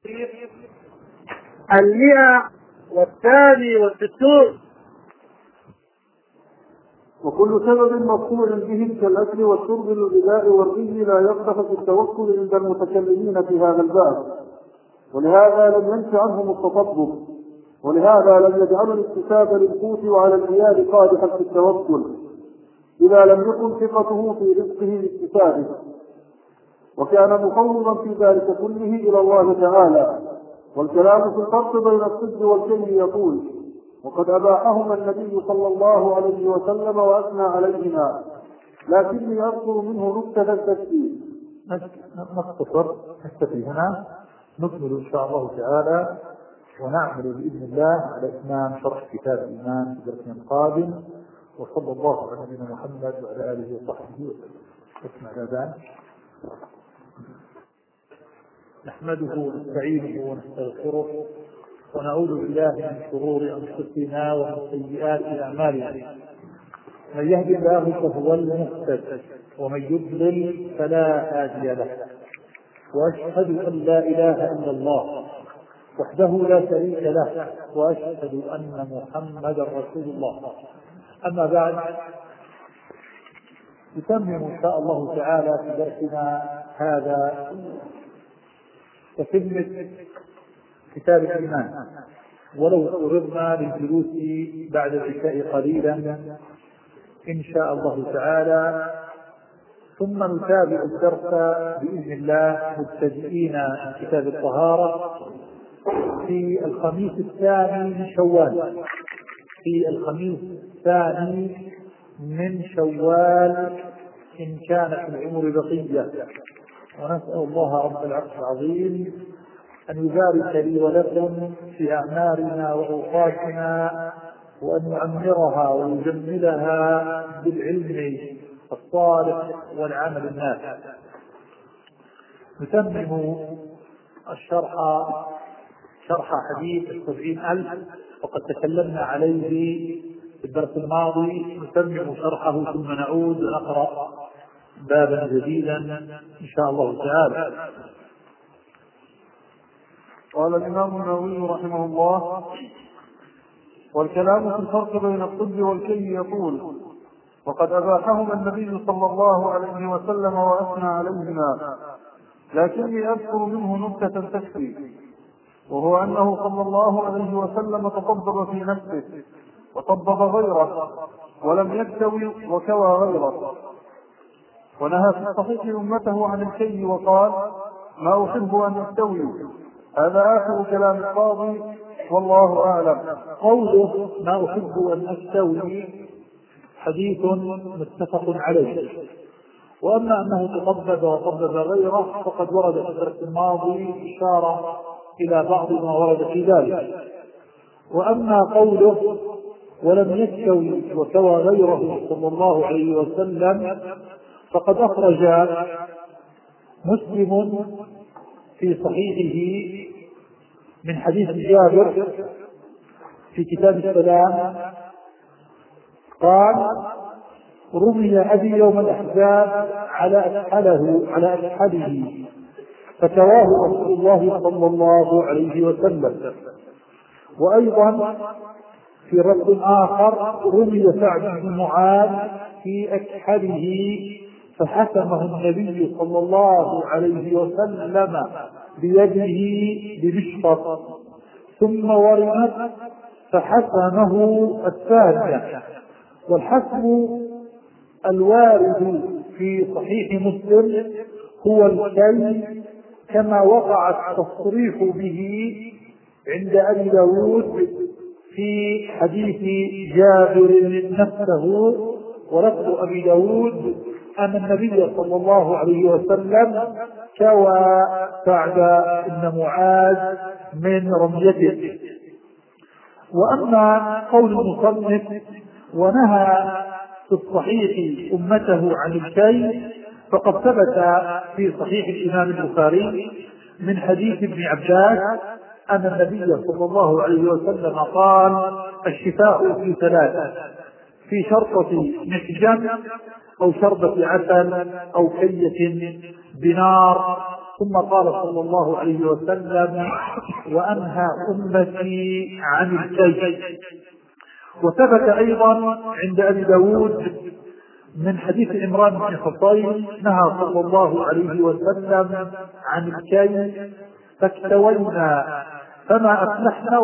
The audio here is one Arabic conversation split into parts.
162. وكل سبب مقطوع به كالأكل والشرب للغذاء والري لا يقدح في التوكل عند المتكلمين في هذا الباب، ولهذا لم ينش عنهم التطبب، ولهذا لم يجعلوا الاكتساب للقوت وعلى العيال قادحا في التوكل إذا لم يكن ثقته في رزقه باكتسابه، وكان مفوضا في ذلك كله إلى الله تعالى. والكلام في الفرق بين الصدق والكذب يقول: وقد أباحهما النبي صلى الله عليه وسلم وأثنى عليهما، لكني أذكر منه نكتة تكفي. نكتفي هنا، نكمل إن شاء الله تعالى ونعمل بإذن الله على إتمام شرح كتاب الإيمان في درسنا القادم. وصلى الله على نبينا محمد وعلى آله وصحبه وسلم. اسمع الأذان. نحمده ونستعينه ونستغفره ونعوذ بالله من شرور أنفسنا ومن سيئات أعمالنا. من يهد الله فهو المهتد ومن يضلل فلا هادي له. وأشهد أن لا إله إلا الله وحده لا شريك له، وأشهد أن محمدا رسول الله. أما بعد، نتمم إن شاء الله تعالى في درسنا هذا تتمة كتاب الإيمان، ولو قررنا للجلوس بعد العشاء قليلا إن شاء الله تعالى، ثم نتابع الدرس بإذن الله مبتدئين كتاب الطهارة في الخميس الثاني من شوال، من شوال إن كان في العمر بقية. ونسأل الله رب العرش العظيم أن يبارك لي ولكم في أعمارنا وأوقاتنا، وأن يعمرها ويجملها بالعلم الصالح والعمل النافع. نتمم شرح حديث 70,000 وقد تكلمنا عليه في الدرس الماضي. نتمم شرحه ثم نعود ونقرأ بابا جديدا إن شاء الله تعالى. قال الإمام النووي رحمه الله: والكلام في الفرق بين الطب والكي يقول: وقد أباحهما النبي صلى الله عليه وسلم وأثنى عليهما، لكني أذكر منه نكتة تكفي، وهو أنه صلى الله عليه وسلم تطبب في نفسه وطبب غيره ولم يكتوي وكوى غيره، ونهى في الصحيح أمته عن الكي وقال: ما أحب أن أستوي. هذا آخر كلام القاضي والله أعلم. قوله ما أحب أن أستوي حديث متفق عليه، وأما أنه تطبب وطبب غيره فقد ورد في الدرس الماضي إشارة إلى بعض ما ورد في ذلك. وأما قوله ولم يستوي وكوى غيره صلى الله عليه وسلم فقد أخرج مسلم في صحيحه من حديث جابر في كتاب السلام قال: رمي أبي يوم الأحزاب على أكحله فكواه رسول الله صلى الله عليه وسلم. وأيضا في رد آخر: رمي سعد بن معاذ في أكحله فحكمه النبي صلى الله عليه وسلم بيده بمشفط، ثم ورمت فحسمه الثانية. والحسم الوارد في صحيح مسلم هو الكي، كما وقع التصريح به عند أبي داود في حديث جابر نفسه. ولفظ أبي داود أن النبي صلى الله عليه وسلم كوى سعد بن معاذ من رميته. وأما قول المصنف ونهى في الصحيح أمته عن الكي فقد ثبت في صحيح الإمام البخاري من حديث ابن عباس أن النبي صلى الله عليه وسلم قال: الشفاء في ثلاثة: في شرطة محجم أو شربة عسل أو كية بنار. ثم قال صلى الله عليه وسلم: وأنهى أمتي عن الكي. وثبت أيضا عند أبي داود من حديث عمران بن حصين: نهى صلى الله عليه وسلم عن الكي فاكتوينا فما أفلحنا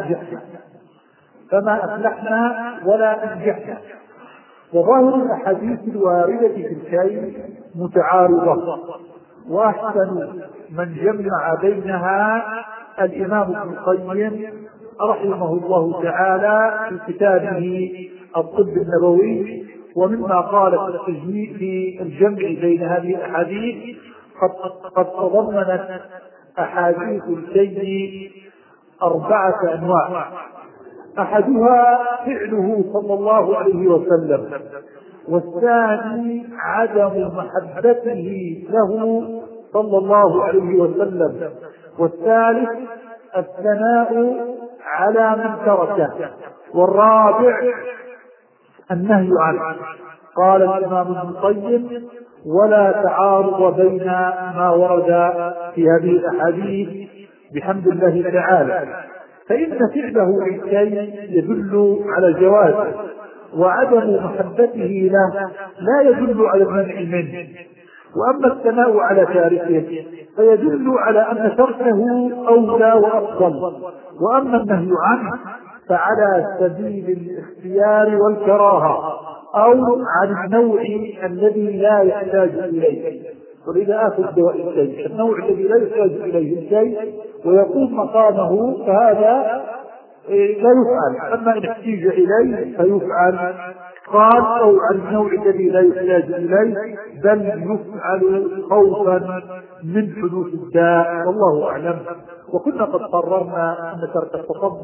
ولا أنجحنا. وظاهر الأحاديث الواردة في الكي متعارضة، وأحسن من جمع بينها الإمام ابن القيم رحمه الله تعالى في كتابه الطب النبوي. ومما قال في الجمع بين هذه الأحاديث: قد تضمنت أحاديث الكي 4 أنواع. أحدها فعله صلى الله عليه وسلم، والثاني عدم محبته له صلى الله عليه وسلم، والثالث الثناء على من تركه، والرابع النهي عنه. قال الإمام ابن القيم: ولا تعارض بين ما ورد في هذه الأحاديث بحمد الله تعالى، فإن فعله للكي يدل على الجواز، وعدم محبته له لا يدل على المنع منه. وأما الثناء على تاركه فيدل على أن تركه أولى وأفضل. وأما النهي عنه فعلى سبيل الاختيار والكراهة، أو عن النوع الذي لا يحتاج إليه. ولذا آخذ دواء الكي النوع الذي لا يحتاج إليه الكي ويقوم مقامه فهذا لا يفعل، أما إن احتاج إليه فيفعل. قال: أو عن النوع الذي لا يحتاج إليه، بل يفعل خوفا من حدوث الداء، والله أعلم. وكنا قد قررنا أن ترك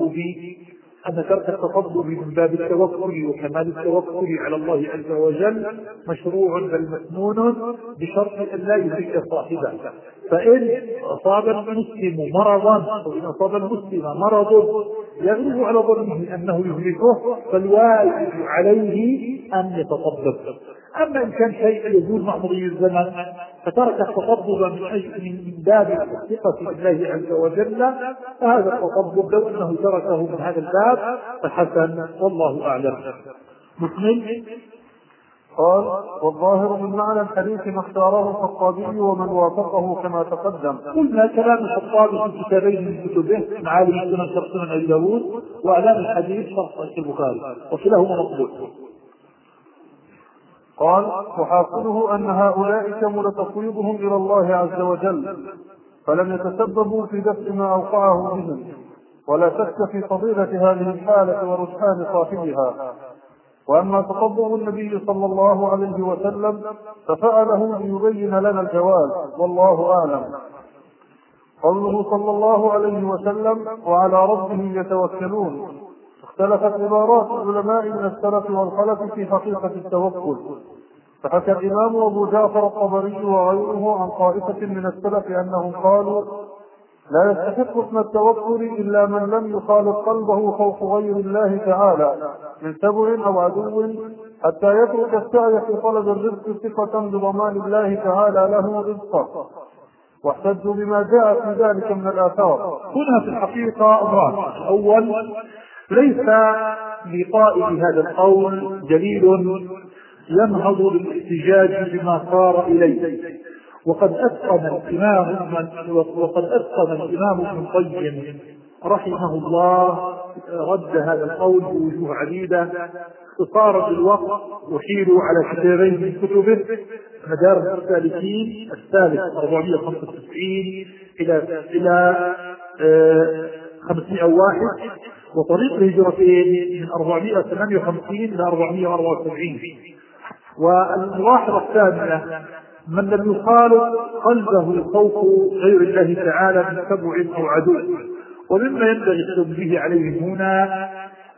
التطبب من باب التوكل وكمال التوكل على الله عز وجل مشروع بل مسنون، بشرط أن لا يهلك صاحبه. فإن أصاب المسلم مرضا أو إن أصاب المسلم مرض يغلب على ظنه أنه يهلكه فالواجب عليه أن يتطبب. أما إن كان شيء يزول مع مضي الزمن فترك التطبب من باب الثقة بالله عز وجل، فهذا التطبب لو أنه تركه من هذا الباب فحسن، والله أعلم. مسلم قال: والظاهر من معنى الحديث ما اختاره الخطابي ومن وافقه كما تقدم. قلنا كلام الخطابي في كتابين من كتبه: معالم السنن شرح سنن أبي داود، وأعلام الحديث شرح صحيح البخاري، وكلاهما مقبول. قال: وحاصله أن هؤلاء كمل تفويضهم إلى الله عز وجل، فلم يتسببوا في دفع ما أوقعه بهم، ولا شك في فضيلة هذه الحالة ورجحان صاحبها. وأما تطبع النبي صلى الله عليه وسلم ففعله ليبين لنا الجواز، والله أعلم. قوله صلى الله عليه وسلم: وعلى ربهم يتوكلون، اختلفت عبارات العلماء من السلف والخلف في حقيقة التوكل. فحكى الإمام أبو جعفر الطبري وغيره عن طائفة من السلف أنهم قالوا: لا يستحق اسم التوكل إلا من لم يخالط قلبه خوف غير الله تعالى من سبع أو عدو، حتى يترك السعي في طلب الرزق ثقة بضمان الله تعالى له رزقه، واحتجوا بما جاء في ذلك من الآثار. هنا في الحقيقة أمران: الأول، ليس لقائل هذا القول دليل ينهض للاحتجاج بما صار إليه، وقد أتقن الإمام ابن القيم رحمه الله رد هذا القول بوجوه عديدة. اختصارا للوقت أحيلوا على كتابين من كتبه: مدارج السالكين الثالث 495 إلى 501، وطريق الهجرتين من 458 إلى 474. والملاحظة الثانية: من لم يخالط قلبه خوف غير الله تعالى من سبع أو عدو. ومما ينبغي التنبيه عليه هنا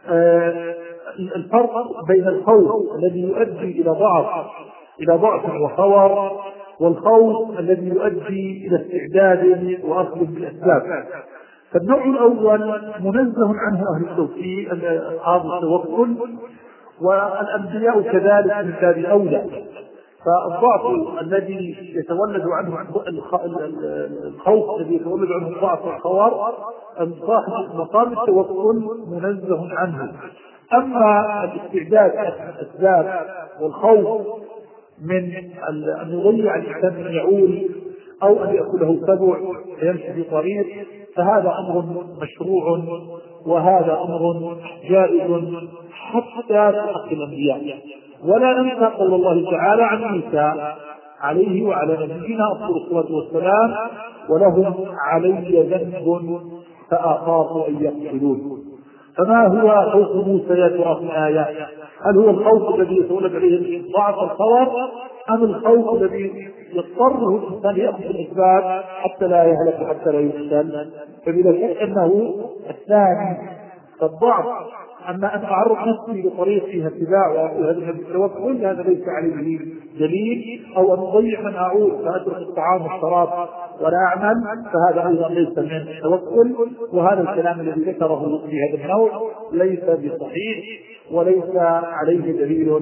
الفرق بين الخوف الذي يؤدي إلى ضعف وخور، والخوف الذي يؤدي إلى استعداد وأخذ بالأسباب. فالنوع الأول منزه عنه أهل التوكل أصحاب التوكل، والأنبياء كذلك من باب أولى. فالضعف الذي يتولد عنه الخوف الذي يتولد عنه الضعف والخوار صاحب مقام التوكل منزه عنه. أما الاستعداد الأسباب والخوف من أن يضيع الإنسان من يعول أو أن يأكله سبع فيمشي في طريق، فهذا أمر مشروع وهذا أمر جائز حتى في حق الأنبياء. ولا ننسى قول الله تعالى عن موسى عليه وعلى نبينا أفضل الصلاة والسلام: ولهم علي ذنب فأخاف أن يقتلون. فما هو خوف موسى يا ترى في الآية؟ هل هو الخوف الذي يتولد عليه ضعف الخور، أم الخوف الذي يضطره الإنسان يأخذ الأسباب حتى لا يهلك حتى لا يقتل؟ فبلا شك أنه الثاني. فالضعف أما أن أعرض نفسي لطريق فيها اتباع وهذا التوكل هذا ليس عليه دليل، أو أن أضيع من أعود فأترك الطعام والشراب ولا أعمل فهذا أيضا ليس من التوكل. وهذا الكلام الذي ذكره في هذا النوع ليس بصحيح وليس عليه دليل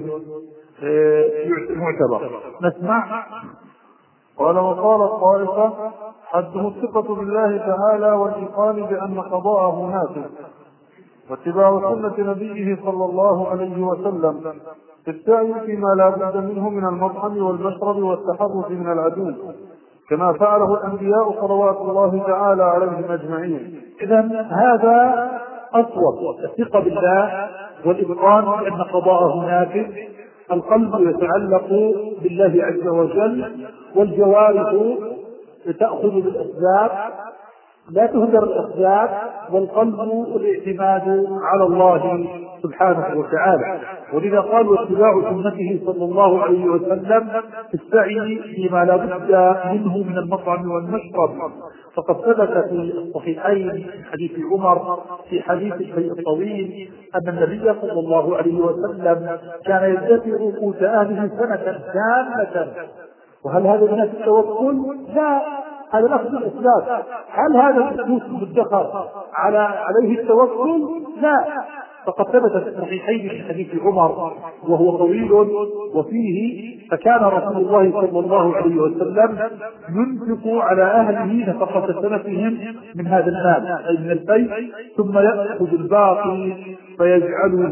معتبر. نسمع. قال: وقال الطائفة: حده الثقة بالله تعالى والإيقان بأن قضاءه نافذ، واتباع سنة نبيه صلى الله عليه وسلم في السعي فيما لا بد منه من المطعم والمشرب والتحرز من العدو، كما فعله الأنبياء صلوات الله تعالى عليهم أجمعين. إذن هذا أصوب الثقة بالله والإيقان بأن قضاءه نافذ. القلب يتعلق بالله عز وجل، والجوارح تأخذ بالأسباب لا تهدر الأسباب، والقلب الاعتماد على الله سبحانه وتعالى. ولذا قال: واتباع سنته صلى الله عليه وسلم في السعي فيما لا بد منه من المطعم والمشرب. فقد ثبت في الصحيحين من حديث عمر في حديث الشيء الطويل أن النبي صلى الله عليه وسلم كان يدخر قوت أهله سنة كاملة. وهل هذا من التوكل؟ لا، هذا الأخذ الأسباب. هل هذا الفلوس المدخر عليه التوكل؟ لا. فقد ثبت في الصحيحين في حديث عمر وهو طويل وفيه: فكان رسول الله صلى الله عليه وسلم ينفق على أهله نفقة سنتهم من هذا المال أي من البيت، ثم يأخذ الباقي فيجعله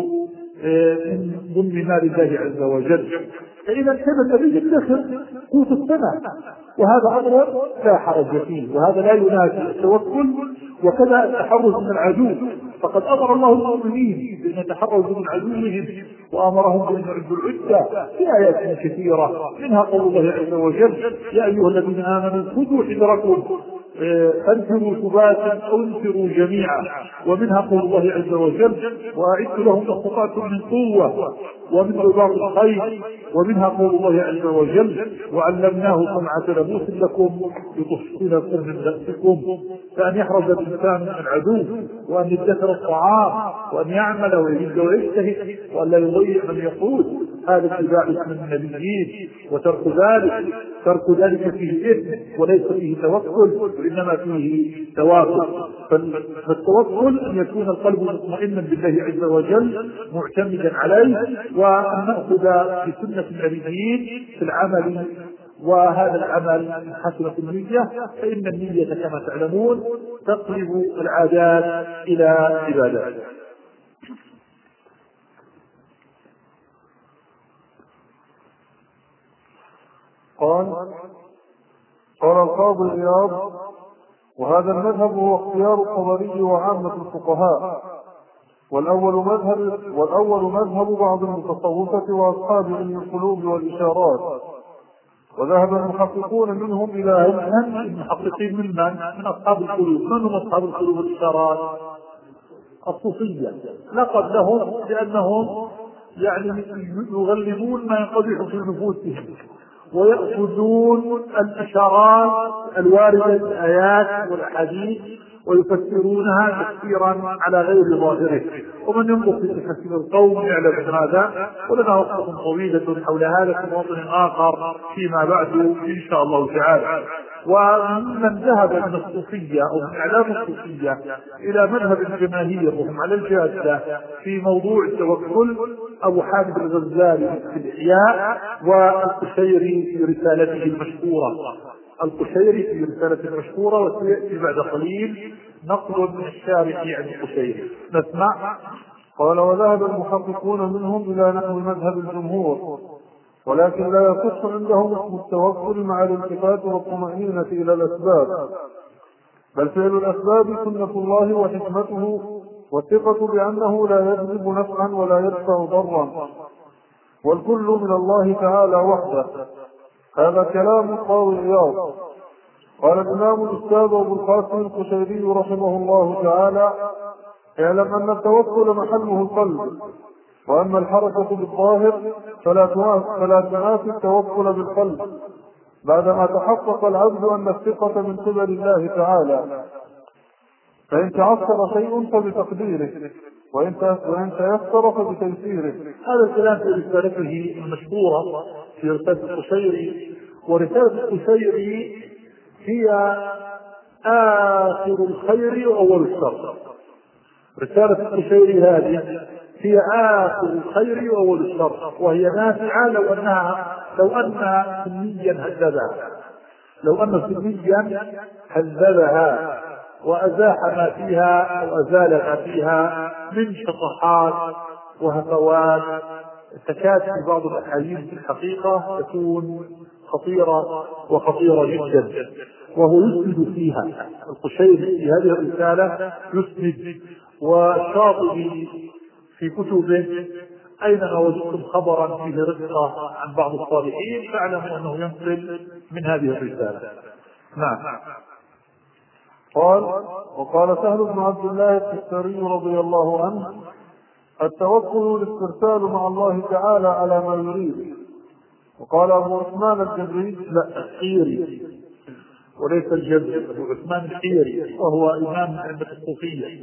من ضمن مال الله عز وجل. فإذا ثبت به الدخل قوت السنة، وهذا أمر لا حرج فيه، وهذا لا ينافي التوكل. وكذا التحرز من العدو، فقد أمر الله المؤمنين بأن يتحرزوا من عدوهم وأمرهم بأن يعدوا العدة في آيات كثيرة، منها قول الله عز وجل: يا أيها الذين آمنوا خذوا حذركم فانفروا ثباتا أو انفروا جميعا. ومنها قول الله عز وجل: وأعدوا لهم ما استطعتم من قوة ومن رباط الخيل. ومنها قول الله عز وجل: وعلمناه صنعة لبوس لكم لتحصنكم من بأسكم. فأن يحرز الإنسان من العدو، وأن يدخر الطعام، وأن يعمل ويجد ويجتهد، وأن لا يضيع من يقود، هذا اتباع سنة النبيين. ترك ذلك فيه إثم وليس فيه توكل، وإنما فيه توافق. فالتوكل أن يكون القلب مطمئنا بالله عز وجل معتمدا عليه، وأن نأخذ بسنة النبيين في العمل. وهذا العمل حسنة النية، فإن النية كما تعلمون تقلب العادات إلى عبادات. قال القاضي عياض: وهذا المذهب هو اختيار الطبري وعامة الفقهاء، والأول مذهب بعض المتصوفة وأصحاب علم القلوب والإشارات. وذهب المحققون منهم إلى المحققين من أصحاب القلوب. من هم أصحاب القلوب والإشارات؟ الصوفية، لقد لهم لأنهم يغلبون ما ينقضح في نفوسهم، ويأخذون الإشارات الواردة في الآيات والأحاديث ويفسرونها تفسيرا على غير ظاهره. ومن ينظر في تفسير القوم يعلم هذا، ولنا وقت طويلة حول هذا في موطن آخر فيما بعد إن شاء الله تعالى. ومن ذهب من الصوفية أو من إعلام الصوفية إلى مذهب الجماهير وهم على الجادة في موضوع التوكل أبو حامد الغزالي في الإحياء، والقشيري في رسالته المشهورة. القشيري في رسالته المشهورة، وسيأتي بعد قليل نقل من الشارح عن القشيري. نسمع. قال: وذهب المحققون منهم إلى نحو مذهب الجمهور، ولكن لا يصح عندهم اسم التوكل مع الالتفات والطمأنينة إلى الأسباب، بل فعل الأسباب سنة الله وحكمته، والثقة بأنه لا يجلب نفعا ولا يدفع ضرا، والكل من الله تعالى وحده. هذا كلام القاضي عياض. قال الإمام الأستاذ أبو القاسم القشيري رحمه الله تعالى: اعلم أن التوكل محله القلب، وأما الحركة بالظاهر فلا تنافي التوكل بالقلب، بعدما تحقق العبد أن الثقة من قبل الله تعالى. فإن تعثر شيء فبتقديره، وإن تيسر فبتيسيره. هذا الكلام في رسالته المشهورة في رسالة القشيري. ورسالة القشيري هي آخر الخير وأول الشر. رسالة القشيري هذه هي آخر الخير وأول الشر، وهي نافعة لو أن سنيا هذبها وأزاح ما فيها أو أزال ما فيها من شطحات وهفوات تكاد في بعض الأحاديث في الحقيقة تكون خطيرة جدا، وهو يسند فيها. القشيري في هذه الرسالة يسند، والشاطبي في كتبه أينما وجدتم خبرا فيه رزقة عن بعض الصالحين فاعلموا أنه ينقل من هذه الرسالة. نعم. وقال سهل بن عبد الله التستري رضي الله عنه: التوكل الاسترسال مع الله تعالى على ما يريد. وقال أبو عثمان الجبري: لا، الحيري وليس الجبري، أبو عثمان الحيري، وهو إمام عند الصوفية.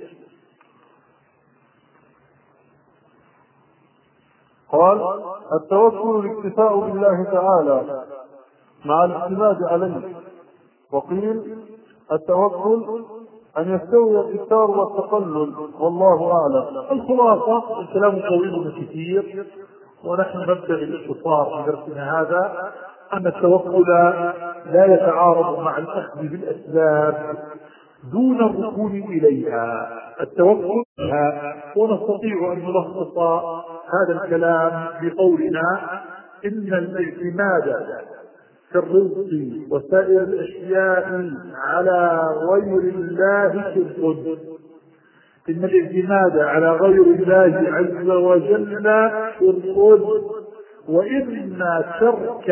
قال: التوكل الاكتفاء بالله تعالى مع الاعتماد عليه. وقيل: التوكل أن يستوي الإكثار والتقلل، والله أعلم. الخلاصة الكلام طويل كثير، ونحن نبدأ بالاختصار في درسنا هذا، أن التوكل لا يتعارض مع الأخذ بالأسباب دون الركون إليها. التوكل ونستطيع أن نلخص هذا الكلام بقولنا: إن الاعتماد في الرزق وسائر الأشياء على غير الله شرك. إن الاعتماد على غير الله عز وجل شرك، وإن ترك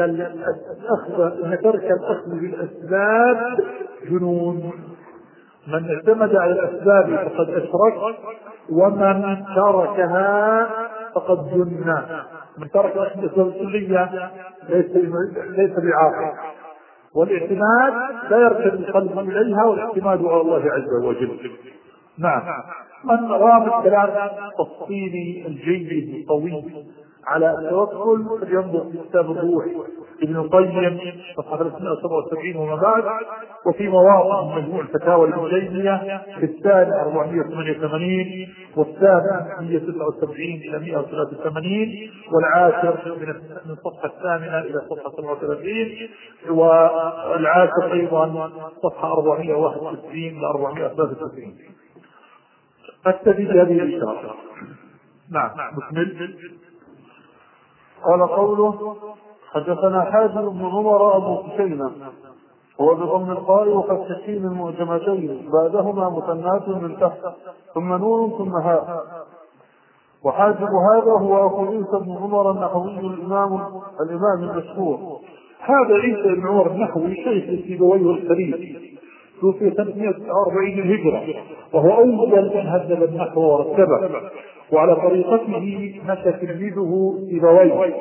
الأخذ بالأسباب جنون. من اعتمد على الأسباب فقد أشرك، ومن تركها فقد جن. من ترك الأسباب الكلية ليس بعاقل، والاعتماد لا يركب القلب إليها، والاعتماد على الله عز وجل. نعم. من رام الكلام التفصيلي الجيد الطويل على التوكل فلينظر في كتاب الروح ابن القيم صفحة 377 وما بعد، وفي مواقع من مجموع الفتاوى لابن تيمية في الثاني 488 والثاني 179 إلى 183 والعاشر من الصفحة 8 إلى الصفحة 37 والعاشر أيضا صفحة 461 إلى 493. أكتفي بهذه الإشارة. نعم. نكمل. قال قوله: حدثنا حازم بن عمر أبو حسين، هو بضم القاء وفتح السين المعجمتين بعدهما مثنات من تحت ثم نون ثم هاء. وحاجب هذا هو أخو عيسى بن عمر النحوي الإمام المشهور. هذا عيسى بن عمر النحوي شيخ سيبويه الخليل، توفي سنة 149 الهجرة، وهو أول من هذب النحو ورتبه، وعلى طريقته مشى تلميذه سيبويه،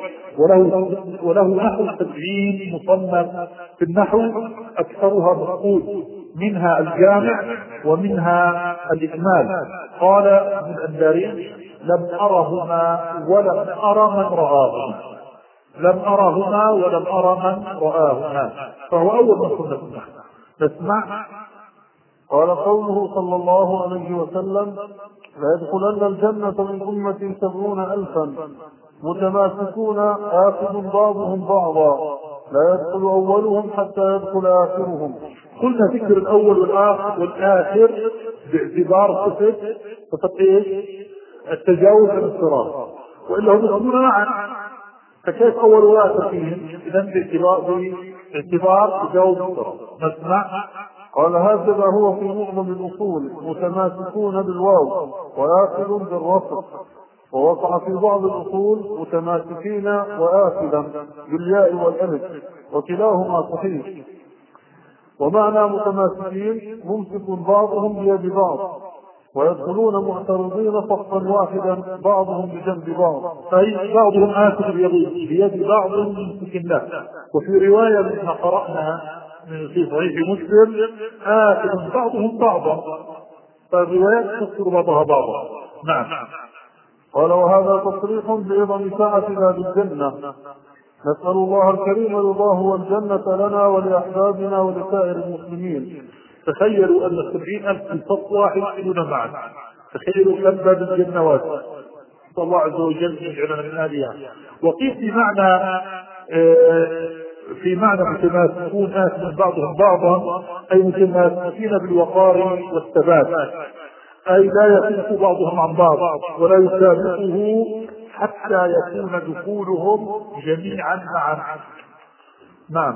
وله نحو 70 مصنف في النحو أكثرها مفقود، منها الجامع ومنها الإكمال. قال ابن الأنباري: لم أرهما ولم أرى من رآهما. لم أرهما ولم أرى من رآهما، فهو أول من كنا نسمع. قال قوله صلى الله عليه وسلم: ليدخلن الجنة من أمتي 70,000 متماسكون آخذ بعضهم بعضا لا يدخل أولهم حتى يدخل آخرهم. قلنا ذكر الأول والآخر باعتبار صفة التجاوز عن الصراط، وإلا هم يكونون معا، فكيف أول وآخر فيهم؟ إذن باعتبار تجاوز الصراط. نسمع. قال: هكذا هو في معظم الأصول، متماسكون بالواو وآخذ بالرفع، ووقع في بعض الأصول متماسكين وآخذا بالياء والألف، وكلاهما صحيح. ومعنى متماسكين ممسك بعضهم بيد بعض، ويدخلون معترضين صفا واحدا بعضهم بجنب بعض، أي بعضهم آخذ بيد بعض ممسك له. وفي رواية منها قرأناها في صحيح مسلم: آخذ بعضهم بعضا، فالروايات تذكر بعضها بعضا. نعم. قال: وهذا تصريح بعظم سعة باب الجنة. نسأل الله الكريم رضاه والجنة لنا ولأحبابنا ولسائر المسلمين. تخيلوا أن 70,000 في صف واحد يدخلون معا، تخيلوا كم باب الجنة واسع. نسأل الله عز وجل يجعلنا من أهلها. وقيل في معنى متماسكون آخذ بعضهم بعضا، أي متماسكين بالوقار والثبات، أي لا يفرق بعضهم عن بعض ولا يسابقه حتى يكون دخولهم جميعا معا. نعم.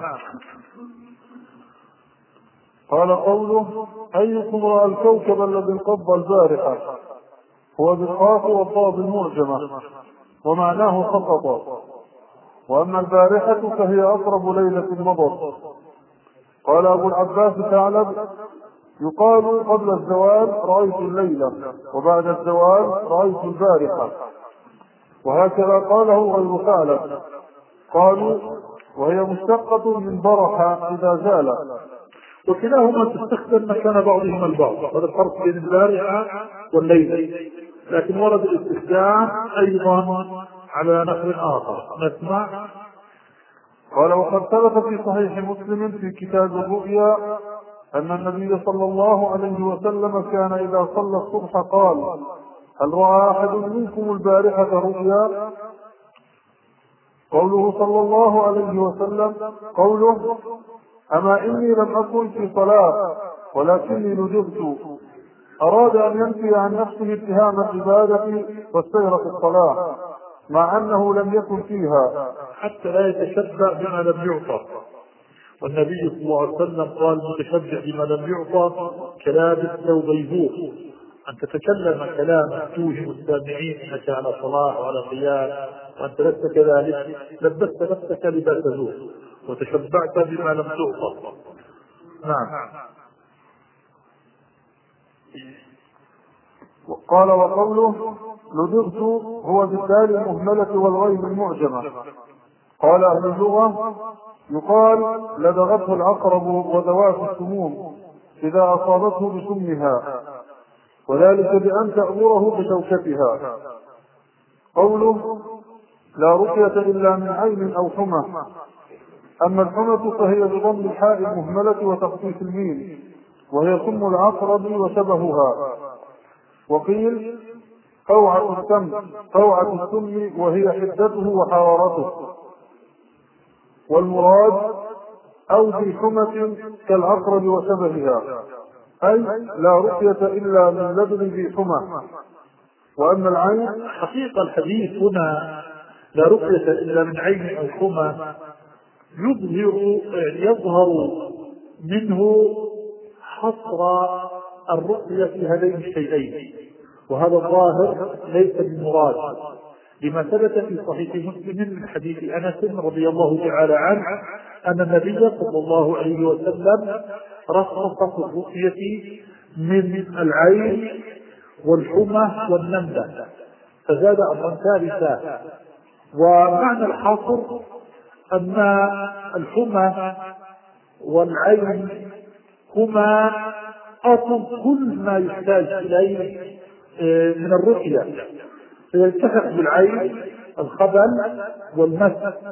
قال قوله: أيكم رأى الكوكب الذي انقض البارحة؟ هو بالقاف والضاد المعجمة، ومعناه سقط. وأما البارحة فهي أقرب ليلة المطر. قال أبو العباس ثعلب: يقال قبل الزوال رأيت الليلة، وبعد الزوال رأيت البارحة. وهكذا قاله غير ثعلب. قالوا: وهي مشتقة من برح إذا زال. وكلاهما تستخدم مكان بعضهما البعض، هذا الفرق بين البارحة والليلة، لكن ورد الاستخدام أيضا على نحو آخر. نسمع. قال: وقد ثبت في صحيح مسلم في كتاب الرؤيا أن النبي صلى الله عليه وسلم كان إذا صلى الصبح قال: هل رأى أحد منكم البارحة رؤيا؟ قوله صلى الله عليه وسلم قوله: أما إني لم أكن في صلاة ولكني نجبت، أراد أن ينفي عن نفسه اتهام العبادة والسير في الصلاة مع أنه لم يكن فيها، حتى لا يتشبع بما لم يعطى. والنبي صلى الله عليه وسلم قال: متشبع بما لم يعطى كلابس ثوب يبوح. أن تتكلم كلاما توهم السامعين أنك على صلاة وعلى قيام، وأنت لست كذلك، لبست نفسك لباس ذوق وتشبعت بما لم تعطى. نعم. قال: وقوله لدغت هو بالدال المهملة والغين المعجمة. قال أهل اللغة: يقال لدغته العقرب وذوات السموم إذا أصابته بسمها، وذلك بأن تأمره بشوكتها. قوله: لا رقية إلا من عين أو حمى. أما الحمى فهي بضم الحاء المهملة وتخفيف الميم، وهي سم العقرب وشبهها. وقيل طوعة السم وهي حدته وحرارته. والمراد أو ذي حمى كالعقرب وشبهها، أي لا رقية إلا من لبن ذي حمى. وأما العين، حقيقة الحديث هنا لا رقية إلا من عين أو حمى يظهر منه حصر الرقية في هذين الشيئين، وهذا الظاهر ليس بالمراد، لما ثبت في صحيح مسلم من حديث أنس رضي الله تعالى عنه أن النبي صلى الله عليه وسلم رخص في الرقية من العين والحمى والنملة، فزاد أمرا ثالثا. ومعنى الحصر أن الحمى والعين هما أصل كل ما يحتاج إليه من الرقية، فيلتحق بالعين الخبل والمس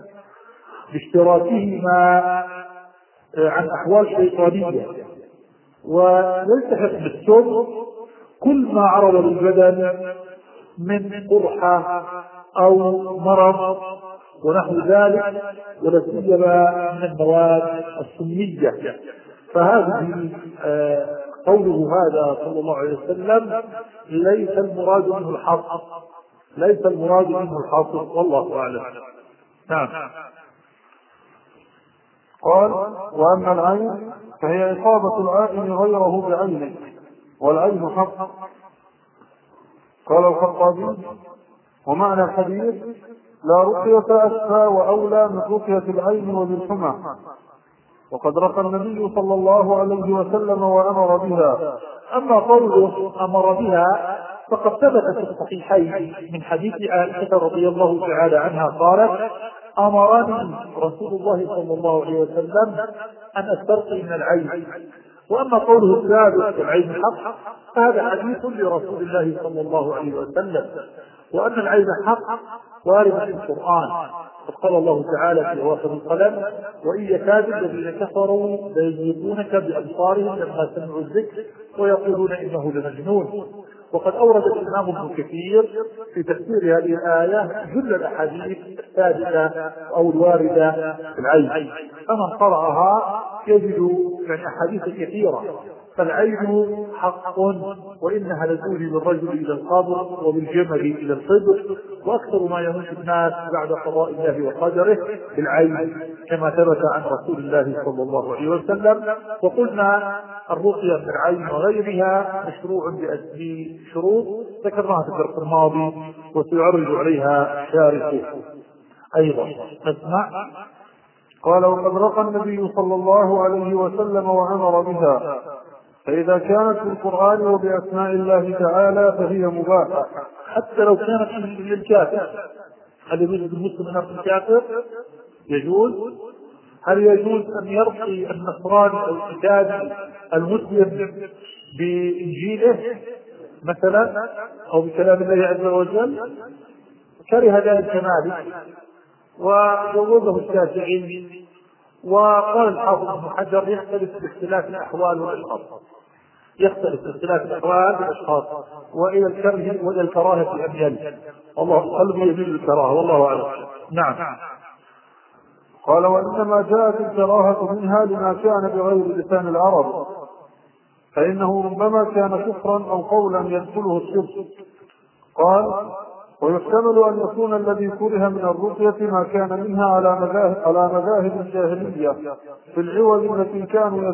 باشتراكهما عن أحوال شيطانية، ويلتحق بالسم كل ما عرض للبدن من قرحة أو مرض ونحو ذلك، ولا سيما من المواد السمية. فهذه قوله هذا صلى الله عليه وسلم ليس المراد منه الحصر، ليس المراد منه الحصر، والله أعلم. نعم. قال: وأما العين فهي إصابة العائن غيره بعينه، والعين حق. قال الخطابي: ومعنى الحديث: لا رقية أشفى وأولى من رقية العين وبالحمى. وقد رقى النبي صلى الله عليه وسلم وأمر بها. أما قوله أمر بها فقد ثبت في الصحيحين من حديث عائشة رضي الله تعالى عنها قالت: أمرني رسول الله صلى الله عليه وسلم أن أسترقي من العين. وأما قوله الثابت العين حق فهذا حديث لرسول الله صلى الله عليه وسلم، وأن العين حق وارد في القرآن، قد قال الله تعالى في أواخر القلم: وإن يكاد الذين كفروا ليزيغونك بأبصارهم لما سمعوا الذكر ويقولون إنه لمجنون. وقد أورد الإمام ابن كثير في تفسير هذه الآية جل الأحاديث الثابتة أو الواردة في العين، فمن قرأها يجد أحاديث كثيرة. فالعين حق، وإنها لتوجب الرجل إلى القبر وبالجمل إلى الصدر، وأكثر ما يموت الناس بعد قضاء الله وقدره بالعين كما ثبت عن رسول الله صلى الله عليه وسلم. وقلنا الرقية من العين وغيرها مشروع بأسباب شروط ذكرناها في الدرس الماضي وسيعرج عليها شارحه أيضا. نسمع. قال: وقد رقى النبي صلى الله عليه وسلم وأمر بها، فإذا كانت في القرآن وبأسماء الله تعالى فهي مباحة حتى لو كانت للكافر. هل يجوز المسلم أن يرقي الكافر؟ يجوز. هل يجوز أن يرقي النصراني أو الكتابي المسلم بإنجيله مثلا أو بكلام الله عز وجل؟ كره ذلك مالك وجوزه الشافعي. وقال الحافظ ابن حجر: يختلف باختلاف الأحوال والأشخاص، يختلف باختلاف الأحوال والأشخاص، وإلى الكره وإلى الكراهة أميل. الله قلبي يميل الكراهة، والله أعلم. نعم. قال: وإنما جاءت الكراهة منها لما كان بغير لسان العرب، فإنه ربما كان كفرا أو قولا يدخله الشرك. قال: ويحتمل أن يكون الذي كره من الرقية ما كان منها على مذاهب الجاهلية في العوض التي كانوا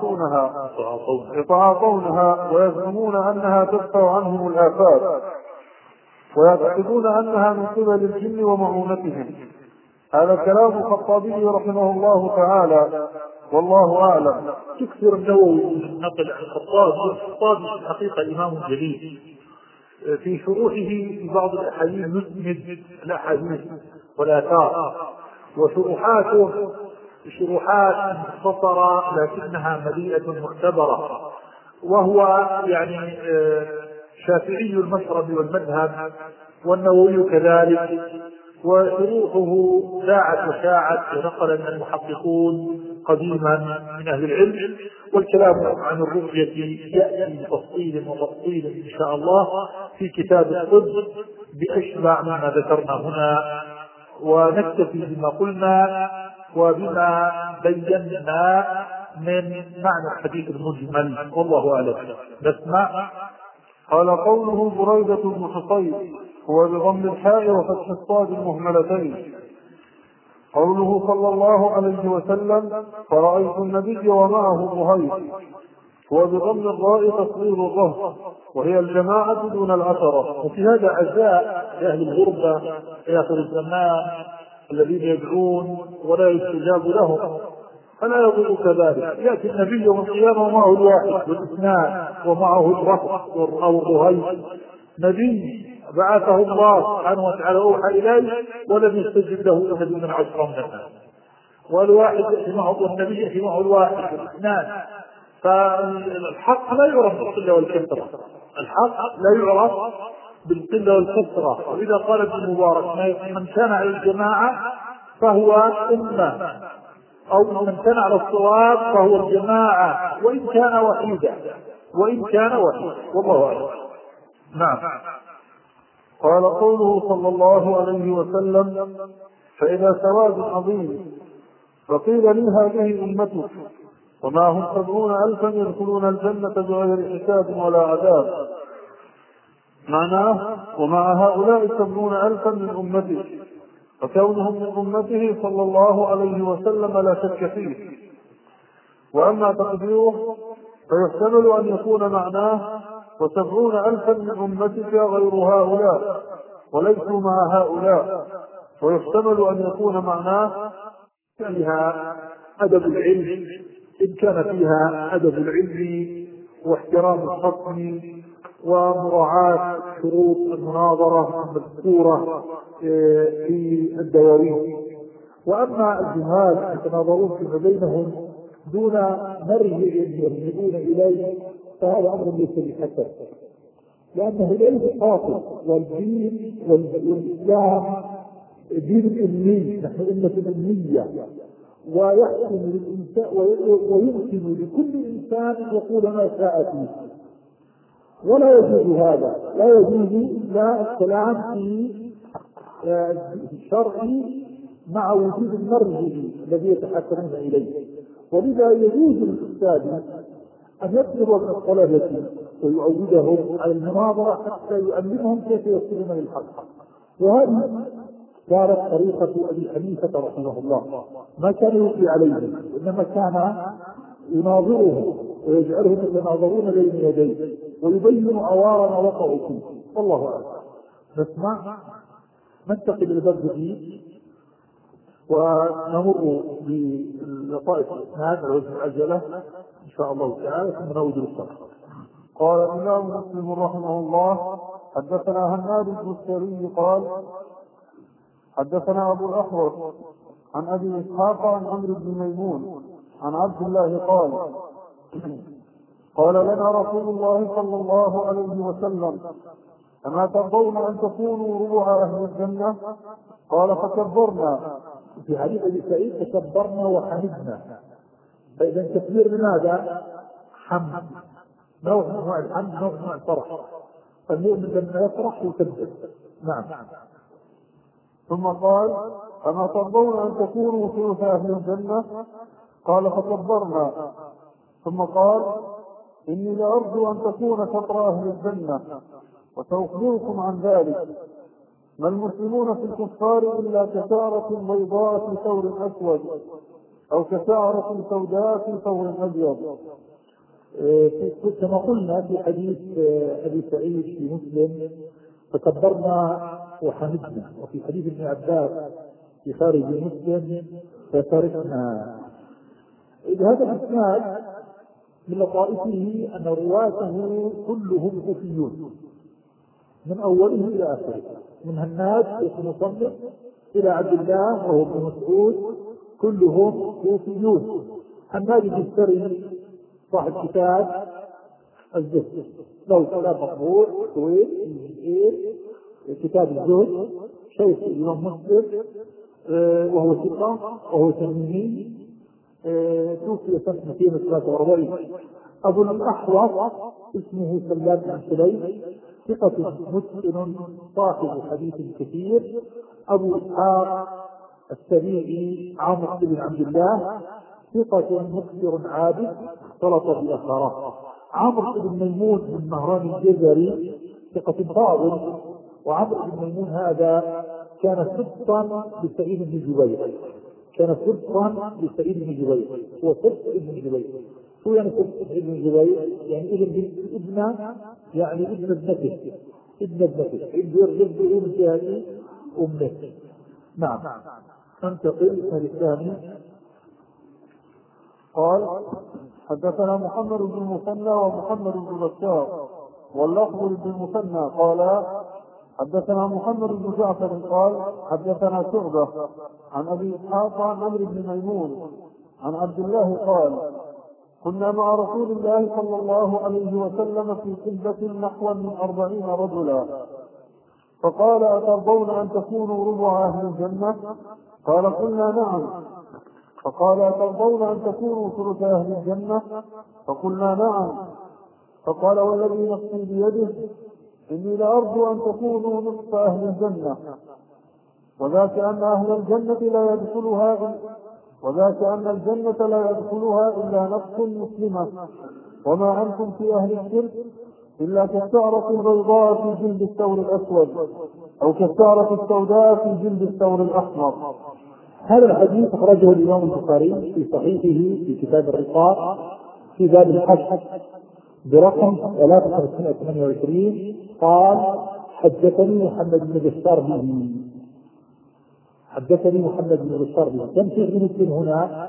يتعاطونها ويزعمون أنها تدفع عنهم الآفات، ويعتقدون أنها من قبل الجن ومعونتهم. هذا كلام الخطابي رحمه الله تعالى، والله أعلم. تكثر النووي نقل عن الخطابي في الحقيقة إمام جليل، في شروحه في بعض الأحاديث يسند الأحاديث والآثار، وشروحاته شروحات مختصرة لكنها مليئة مختبرة، وهو يعني شافعي المشرب والمذهب، والنووي كذلك، وشروحه ذاعت وشاعت ونقل من المحققون قديما من أهل العلم. والكلام عن الرقية يأتي بتفصيل وتفصيل إن شاء الله في كتاب الطب بأشبع مما ذكرنا هنا، ونكتفي بما قلنا وبما بينا من معنى الحديث المجمل، والله أعلم. نسمع. قال: قوله بريدة بن حصيب هو بضم الحاء وفتح الصاد المهملتين. قوله صلى الله عليه وسلم: فرأيت النبي ومعه رهيب هو بضم الراء تصغير الرهب، وهي الجماعة دون العشرة. وفي هذا عزاء لأهل الغربة في آخر الزمان الذين يدعون ولا يستجاب لهم، فلا يضر كذلك. يأتي النبي يوم القيامة ومعه الواحد والاثنان ومعه الرهب أو الرهيب، نبي بعثه الله سبحانه وتعالى أوحى إليه ولم يستجب له أحد من 10 من الناس، والواحد يأتي معه، والنبي يأتي معه الواحد والاثنان، فالحق لا يعرف بالقلة والكثرة، الحق لا يعرف بالقلة والكثرة. ولذا قال ابن مبارك من كان على الجماعة فهو أمة، أو من كان على الصواب فهو الجماعة وإن كان وحيدا، والله أعلم. نعم. قال قوله صلى الله عليه وسلم فإذا سواد عظيم فقيل لي هذه أمتك وما هم 70,000 يدخلون الجنة بغير حساب ولا عذاب، معناه ومع هؤلاء 70,000 من أمته، وكونهم من أمته صلى الله عليه وسلم لا شك فيه. وأما تقديره فيحتمل أن يكون معناه 70,000 من أمتك غير هؤلاء وليسوا مع هؤلاء، ويحتمل أن يكون معناه فيها أدب العلم، إن كان فيها أدب العلم واحترام الخصم ومراعاة شروط المناظرة المذكورة في الدواوين. وأما الجهال يتناظرون فيما بينهم دون مرجع يرجعون إليه فهذا أمر ليس بحسن، لأنه ليس قاصد، والدين والإسلام دين الأمي، نحن أمة أمية، ويحكم للإنسان ويمكن لكل إنسان يقول ما شاء فيه، ولا يجوز هذا، لا يجوز إلا الكلام في الشرع مع وجود المرجع الذي يتحكمون إليه. ولذا يجوز للأستاذ أن يطلب من الطلبة ويعودهم على المناظرة حتى يؤلمهم كيف يصلون للحق. وهذه كانت طريقة أبي حنيفة رحمه الله، ما كان يلقي عليهم، وإنما كان يناظرهم ويجعلهم يتناظرون بين يديه ويبين عوار ما وقعوا فيه. والله أعلم. نسمع ننتقل إلى الباب الجديد ونمر بلطائف الإسناد على وجه العجلة إن شاء الله تعالى ثم نعود للشرح. قال الإمام مسلم رحمه الله حدثنا هناد بن السري قال حدثنا أبو الأحوص عن أبي إسحاق عن عمرو بن ميمون عن عبد الله قال لنا رسول الله صلى الله عليه وسلم أما ترضون أن تكونوا ربع أهل الجنة؟ قال فكبرنا. في حديث أبي سعيد فكبرنا وحمدنا، فإذا التكبير لماذا؟ حمد، نوع من أنواع الحمد، نوع من أنواع الفرح، المؤمن لما يفرح يكبر. نعم. ثم قال أما ترضون أن تكونوا ثلث أهل الجنة؟ قال فكبرنا. ثم قال إني لأرجو أن تكون شطر أهل الجنة، وسأخبركم عن ذلك. ما المسلمون في الكفار إلا كشعرة بيضاء في ثور أسود أو كشعرة سوداء في ثور أبيض. كما قلنا في حديث أبي سعيد في مسلم فكبرنا وحمدنا، وفي حديث ابن عباس في خارج مسلم فتركنا. هذا الإسناد من لطائفه أن رواته كلهم كوفيون من أوله إلى آخره، من هناد المصنف إلى عبد الله وهو ابن مسعود كلهم كوفيون. هناد بن السري صاحب كتاب الزهد له كتاب مطبوع طويل كتاب الزهد، شيخ الإمام مسلم وهو ثقة وهو تميمي، توفي سنة 243. أبو الأحوص اسمه سلام بن سليم ثقة متقن صاحب حديث كثير. أبو إسحاق السبيعي عمرو بن عبد الله ثقة مكثر عابد اختلط بأخره. عمرو بن ميمون بن مهران الجزري ثقة فاضل، وعمرو بن ميمون هذا كان صدقا لسعيد بن جبير، هو صدق ابن جبير. شو يعني صدق ابن جبير؟ يعني ابن ابنته يرجع من جهة أمه. نعم. ننتقل للثاني. قال حدثنا محمد بن المثنى ومحمد بن بشار واللفظ بن المثنى قال حدثنا محمد بن جعفر قال حدثنا شعبة عن أبي إسحاق عن عمرو بن ميمون عن عبد الله قال كنا مع رسول الله صلى الله عليه وسلم في قبة نحو من 40 رجلا، فقال: أترضون أن تكونوا ربع أهل الجنة؟ قال: قلنا نعم. فقال: أترضون أن تكونوا ثلث أهل الجنة؟ فقلنا نعم. فقال: والذي نفسي بيده إني لأرجو أن تكونوا نصف أهل الجنة، وذاك أن الجنة لا يدخلها إلا نفس مسلمة، وما أنتم في أهل الشرك إلا كالشعرة البيضاء في جلد الثور الأسود، أو كالشعرة السوداء في جلد الثور الأحمر. هذا الحديث أخرجه الإمام البخاري في صحيحه في كتاب الرقاق في باب الحج برقم 3528. قال: حدثني محمد بن بشار به. كم في مسلم هنا؟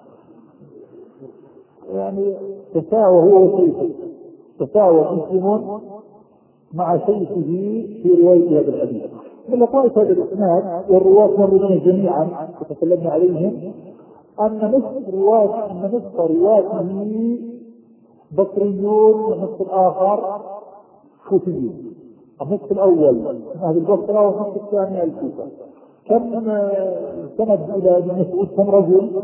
يعني تساوى هو وشيخه، تساوى مسلم مع شيخه في رواية هذا الحديث. من لطائف هذا الإسناد والرواة مروا جميعا تتكلمنا عليهم أن نصف رواته بصريون والنصف الآخر كوفيون. النصف الأول من أهل البصرة والنصف الثاني الكوفة. كم سند إلى ابن مسعود؟ كم رجل؟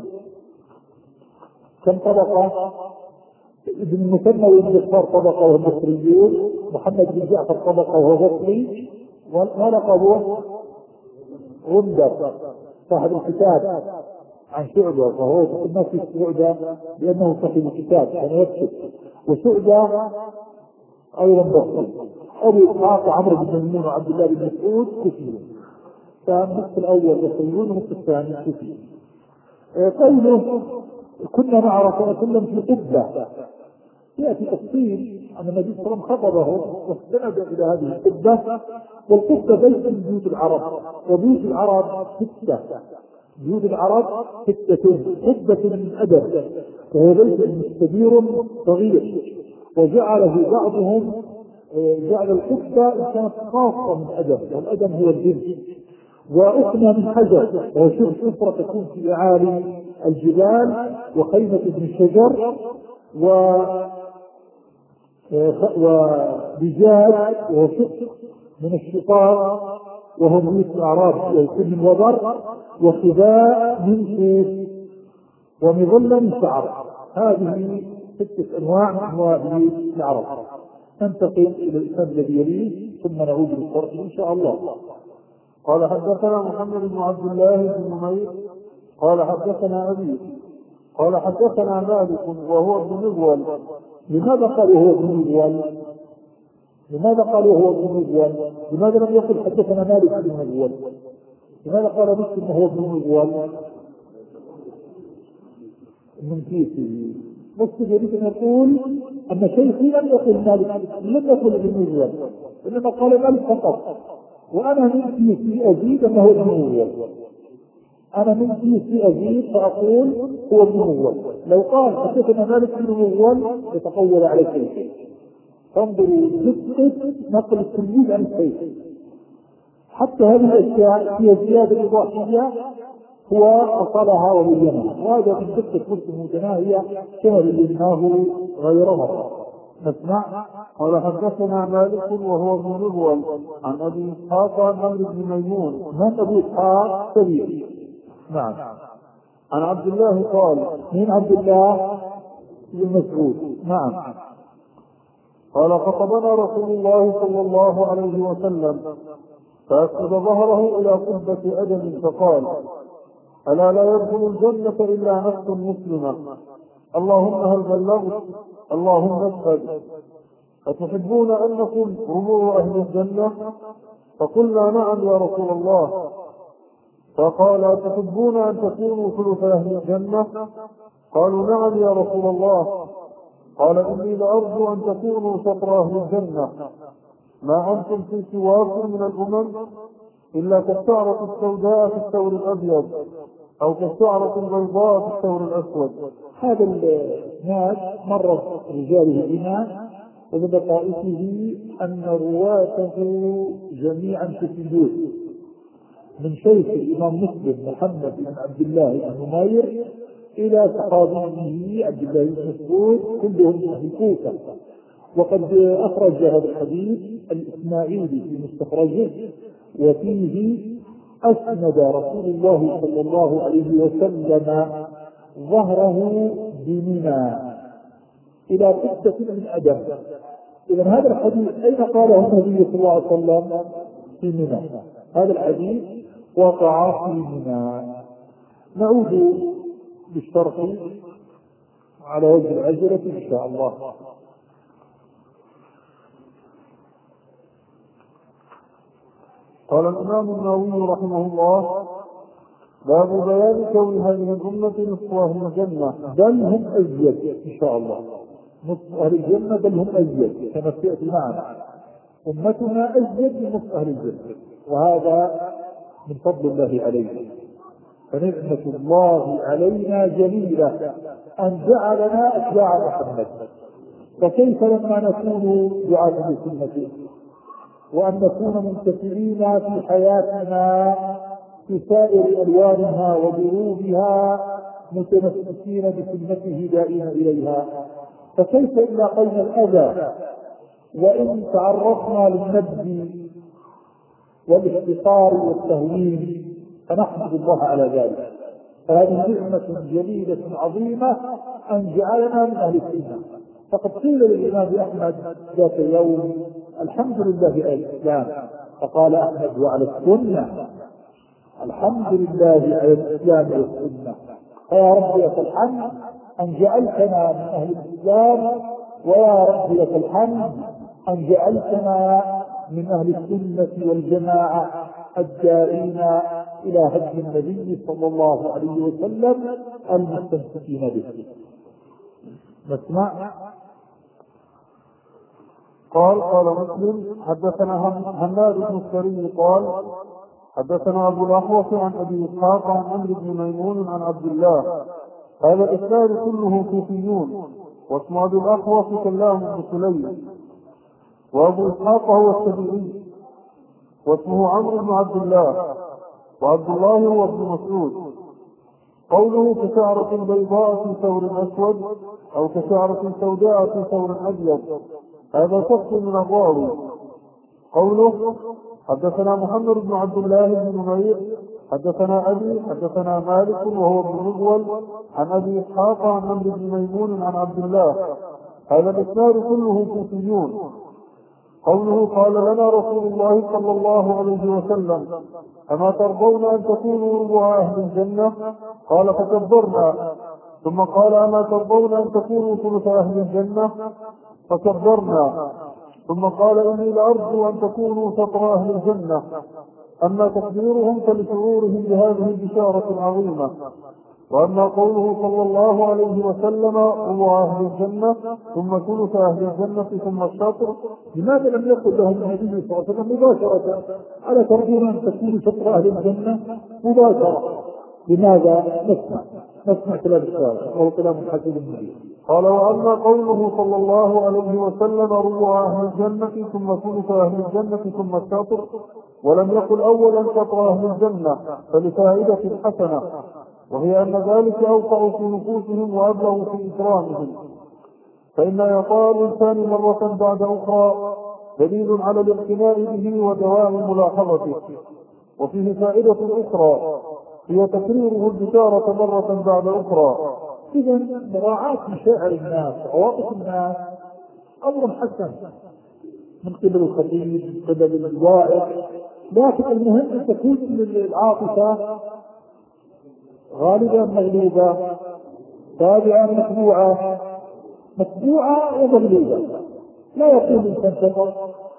كم طبقة؟ ابن المثنى وابن بشار طبقة وهو بصريون، محمد بن جعفر طبقة وهو بصري، ولقبه غندر صاحب الكتاب عن شعبة، وهو الناس في شعبة لأنه صاحب الكتاب كان يكتب، وشعبة أيضا بصري. أبو إسحاق عمرو بن ميمون وعبد الله بن مسعود كوفيون، فالنصف الأول بصريون والنصف الثاني كوفيون. قوله كنا مع رسول الله صلى الله عليه وسلم في قبة، يأتي تفصيل أن النبي صلى الله عليه وسلم خطبه واستند إلى هذه القبة، والقبة بيت من بيوت العرب، وبيوت العرب 6، بيوت العرب 6، قبة من أدب، وهو بيت مستدير صغير، وجعله بعضهم جعل القبة كانت خاصة من أدب، والأدب هو الجنس، وأخنى من حجر، وشوف سفرة تكون في أعالي الجبال، وخيمة من شجر، وبجاد، وشق من الشقاق، وهو بيوت الأعراب يكون من وبر، وخباء من كيس، ومظلة من شعر. هذه 6 أنواع من أنواع بيوت العرب. ننتقل إلى الإسناد الذي يليه ثم نعود للشرح إن شاء الله. قال: حدثنا محمد بن عبد الله بن نمير قال: حدثنا أبي قال: حدثنا مالك وهو ابن مغول. لماذا قالوا هو ابن مغول؟ لماذا لم يقل حدثنا مالك بن مغول؟ لماذا قال مسلم هو ابن مغول؟ من كيسه مسلم يريد أن يقول أن شيخي لم يقل مالك، لم يقل ابن مغول، إنما قال مالك فقط، وأنا من كيسي أزيد أنه ابن مغول. أنا من كيسي أزيد فأقول هو ابن مغول. لو قال حدثنا مالك بن مغول يتقول على شيء. فانظروا دقة نقل التلميذ عن الشيخ. حتى هذه الأشياء هي زيادة إضافية هو أصلها وبينها، وهذا من دقة مسلم متناهية كما بيناه غير مرة. نسمع. قال: حدثنا مالك وهو ابن مغول عن أبي إسحاق عن عمرو بن ميمون. من أبو إسحاق؟ سبيل. نعم. عن عبد الله قال: من عبد الله بن مسعود. نعم. قال: خطبنا رسول الله صلى الله عليه وسلم فأسند ظهره إلى قبة أدم فقال: ألا لا يدخل الجنة إلا نفس مسلمة، اللهم هل بلغت؟ اللهم اشهد. أتحبون أن نكون ربوع أهل الجنة؟ فقلنا نعم يا رسول الله. فقال: أتحبون أن تكونوا ثلث أهل الجنة؟ قالوا نعم يا رسول الله. قال: إني لأرجو أن تكونوا شطر أهل الجنة، ما أنتم في سواكم من الأمم إلا كالشعرة السوداء في الثور الأبيض، أو كالشعرة البيضاء في الثور الأسود. هذا الناس مرت رجاله بنا، ومن لطائفه أن رواته جميعا كتبوه من شيخ الإمام مسلم محمد بن عبد الله بن نمير إلى صحابيه عبد الله بن مسعود كلهم أهل الكوفة. وقد أخرج هذا الحديث الإسماعيلي في مستخرجه، وفيه أسند رسول الله صلى الله عليه وسلم ظهره بمنى إلى قصة من أدم. إذا هذا الحديث أين قاله النبي صلى الله عليه وسلم؟ في منى. هذا الحديث وقع في منى. نعود بالشرح على وجه العجلة إن شاء الله. قال الإمام النووي رحمه الله: باب بيان كون هذه الأمة نصف أهل الجنة، بل هم أزيد إن شاء الله. نصف أهل الجنة بل هم أزيد كما سيأتي معنا. أمتنا أزيد من نصف أهل الجنة، وهذا من فضل الله علينا. فنعمة الله علينا جليلة أن جعلنا أتباع محمد، فكيف لما نكون دعاة لسنته وأن نكون منتفعين في حياتنا في سائر ألوانها وضروبها متمسكين بسنته دائما إليها، فكيف إن لاقينا الأذى وإن تعرضنا للنبذ والاحتقار والتهوين فنحمد الله على ذلك. فهذه نعمة جليلة عظيمة أن جعلنا من أهل السنة. فقد قيل للإمام أحمد ذات يوم: الحمد لله على الإسلام. فقال أحمد: وعلى السنة. الحمد لله على الإسلام والسنة. فيا رب لك الحمد أن جعلتنا من أهل الإسلام، ويا رب لك الحمد أن جعلتنا من أهل السنة والجماعة الداعين إلى هدي النبي صلى الله عليه وسلم المستمسكين به. نسمع. قال مسلم: حدثنا هناد بن السري قال: حدثنا أبو الأحوص عن أبي إسحاق عن عمرو بن ميمون عن عبد الله. هذا الإسناد كله كوفيون، واسم أبي الأحوص كلام بن سليم، وأبو إسحاق هو السبيعي، واسمه عمرو بن عبد الله، وعبد الله هو ابن مسعود. قوله: كشعرة بيضاء في ثور أسود، أو كشعرة سوداء في ثور أبيض، هذا شخص من الراوي. قوله: حدثنا محمد بن عبد الله بن نمير حدثنا أبي حدثنا مالك وهو ابن مغول عن أبي إسحاق عن عمرو بن ميمون عن عبد الله. هذا الإسناد كله كوفيون. قوله: قال لنا رسول الله صلى الله عليه وسلم: أما ترضون أن تكونوا ربع أهل الجنة؟ قال: فكبرنا. ثم قال: أما ترضون أن تكونوا ثلث أهل الجنة؟ فكبرنا. ثم قال: إني لأرجو أن تكونوا شطر أهل الجنة. أما تكبيرهم فلشعورهم بهذه البشارة العظيمة. وأما قوله صلى الله عليه وسلم: ربع أهل الجنة ثم ثلث أهل الجنة ثم الشطر، لماذا لم يقل لهم النبي صلى الله عليه وسلم مباشرة: ألا ترجون أن تكونوا شطر أهل الجنة مباشرة؟ لماذا؟ نسمع كلام الشارع وهو كلام حسن النبي. قال: وأما قوله صلى الله عليه وسلم: ربع أهل الجنة ثم ثلث أهل الجنة ثم الشطر، ولم يقل أولا شطر أهل الجنة، فلفائدة حسنة، وهي أن ذلك أوقع في نفوسهم وأبلغ في إكرامهم. فإن إعطاء الإنسان مرة بعد أخرى دليل على الاقتناء به ودوام ملاحظته. وفيه فائدة أخرى هي تكريره البشارة مرة بعد أخرى. إذا مراعاة مشاعر الناس وعواطف الناس أمر حسن من قبل الخطيب، من قبل الواعظ، لكن المهم أن تكون العاطفة غالبا مغلوبة، تابعة متبوعة ومغلوبة. لا يقول الإنسان فقط،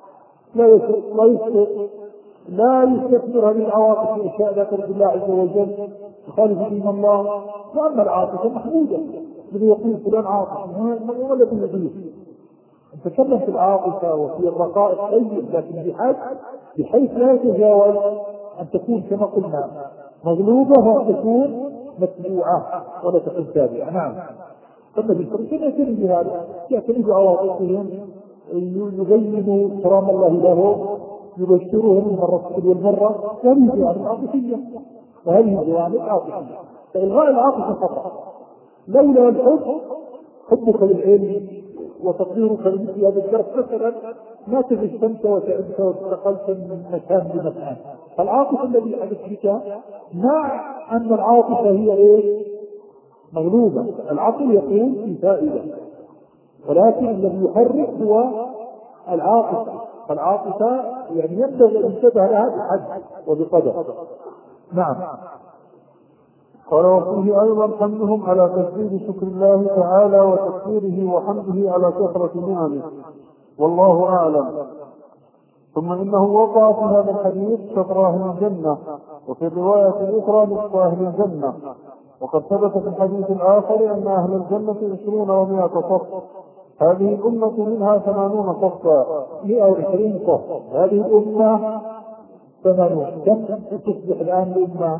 لا يستثمر هذه العواطف في أشياء لا ترضي الله عز وجل تخالف دين الله. وأما العاطفة محمودة، الذي يقول فلان عاطفة ما الذي يضيف؟ نتكلم في العاطفة وفي الرقائق طيب، لكن بحيث لا يتجاوز أن تكون كما قلنا مغلوبة وأن تكون متبوعة ولا تكون تابعة. نعم. فالنبي صلى الله عليه وسلم يعتني بهذا، يعتني بعواطفهم، يبين كرام الله له، يبشرهم المرة والمرة، وهذه جوانب عاطفية، وهذه جوانب عاطفية. فإلغاء العاطفة خطأ، لولا الحب، حبك للعلم وتقديرك لمثل هذا الدرس مثلا، ما تجسمت وتعبت وانتقلت من مكان لمكان. فالعاطفة الذي حدث بك مع أن العاطفة هي مغلوبة، العقل يقول في فائدة، ولكن الذي يحرك هو العاطفة. فالعاطفة يعني ينبغي أن ينتبه لها بحد وبقدر. نعم. قال وفيه أيضا حمدهم على تسبيح شكر الله تعالى وتكبيره وحمده على كثرة نعمه، والله أعلم. ثم إنه وقع في هذا الحديث شطر أهل الجنة، وفي الرواية الأخرى نصف أهل الجنة. وقد ثبت في الحديث الآخر أن أهل الجنة 20 و100 صف، هذه الأمة منها 80 صفا. 120 صف، هذه الأمة 80. كم تصبح الآن الأمة؟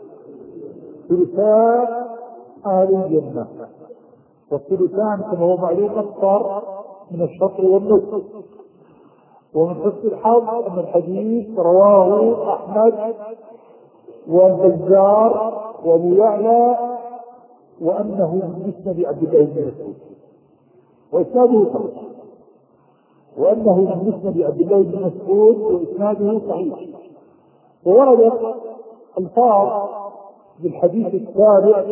ثلثان أهل الجنة، والثلثان كما هو معلوم أكثر من الشطر والنصف. ومن حسن الحظ أن الحديث رواه أحمد والبزار وأبو يعلى، وأنه من مسند عبد الله بن مسعود، وإسناده صحيح. وأنه من مسند عبد الله بن مسعود وإسناده صحيح. وورد الفاظ بالحديث السابع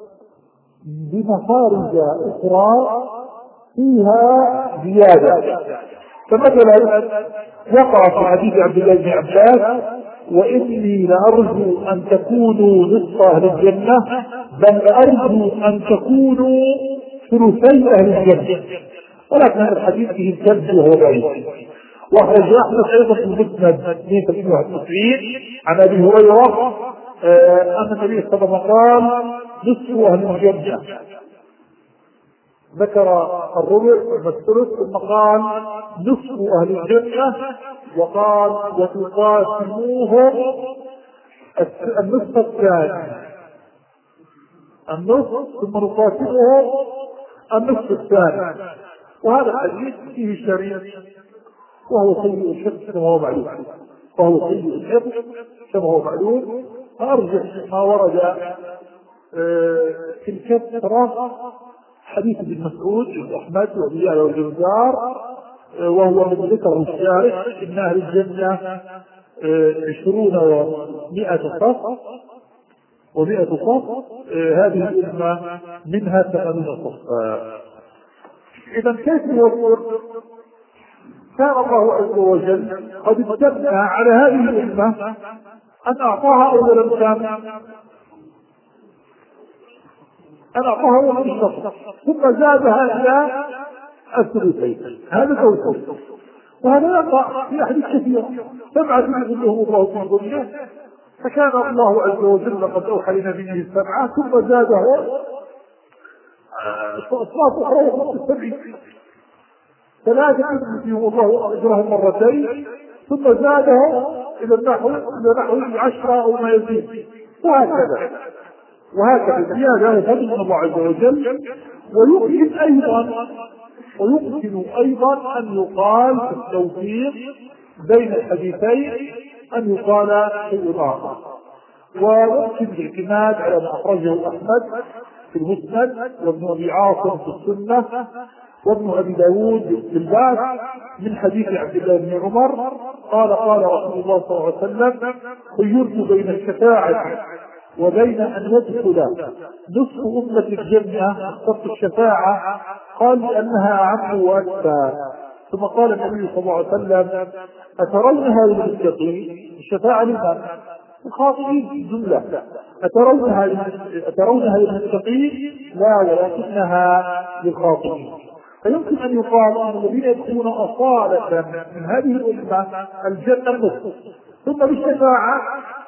بمخارج أخرى فيها زيادة. فمثلا وقع في حديث عبد الله بن عباس: وإني لأرجو أن تكونوا نصف أهل الجنة، بل أرجو أن تكونوا ثلثي أهل الجنة. ولكن هذا الحديث فيه الكذب وهو ضعيف. وأخرج أحمد أيضا في المسند 291 عن أبي هريرة أن النبي صلى الله عليه وسلم قال: نصف أهل الجنة. ذكر الربع والثلث، ثم قال: نصف أهل الجنة، وقال: وتقاسموهم النصف الثاني، النصف ثم نقاسمهم النصف الثاني. وهذا الحديث فيه شريط، وهو سيء الحفظ كما هو معلوم، فأرجح ما ورد في الكثرة حديث ابن مسعود بن أحمد وأبي يعلى والبزار، وهو من ذكر الشارع: إن أهل الجنة 20 و100 صف، و100 صف، هذه الأمة منها 80 صف. إذا كيف يقول كان الله عز وجل قد امتن على هذه الأمة أن أعطاها أولا كان أن أعطاها أولا الشرط، ثم زادها إلى الثلثين. هذا توسل، وهذا يقع في أحد كثير. 7 يظلهم الله في ظله، فكان الله عز وجل قد أوحى لنبيه 7 ثم زاده أصناف أخرى وخمس 70. 3 يؤتيهم الله أجرهم مرتين، ثم زاده إلى نحو 10 أو ما يزيد، وهكذا الزيادة فضل من الله عز وجل. ويمكن أيضا أن يقال في التوفيق بين الحديثين أن يقال شيء آخر، ويمكن الاعتماد على ما أخرجه أحمد في المسند، وابن أبي عاصم في السنة، وابن أبي داود في البعث، من حديث عبد الله بن عمر قال: قال رسول الله صلى الله عليه وسلم: خيرت بين الشفاعة وبين أن يدخل نصف أمة الجنة، اخترت الشفاعة. قال: لأنها أعم وأكثر. ثم قال النبي صلى الله عليه وسلم: أترون هذه المتقين؟ الشفاعة لمن؟ الخاطئين جملة. أترونها للمتقين؟ لا، ولكنها للخاطئين. فيمكن أن يقال أن الذين يدخلون أصالة من هذه الأمة الجنة النصف، ثم بالشفاعة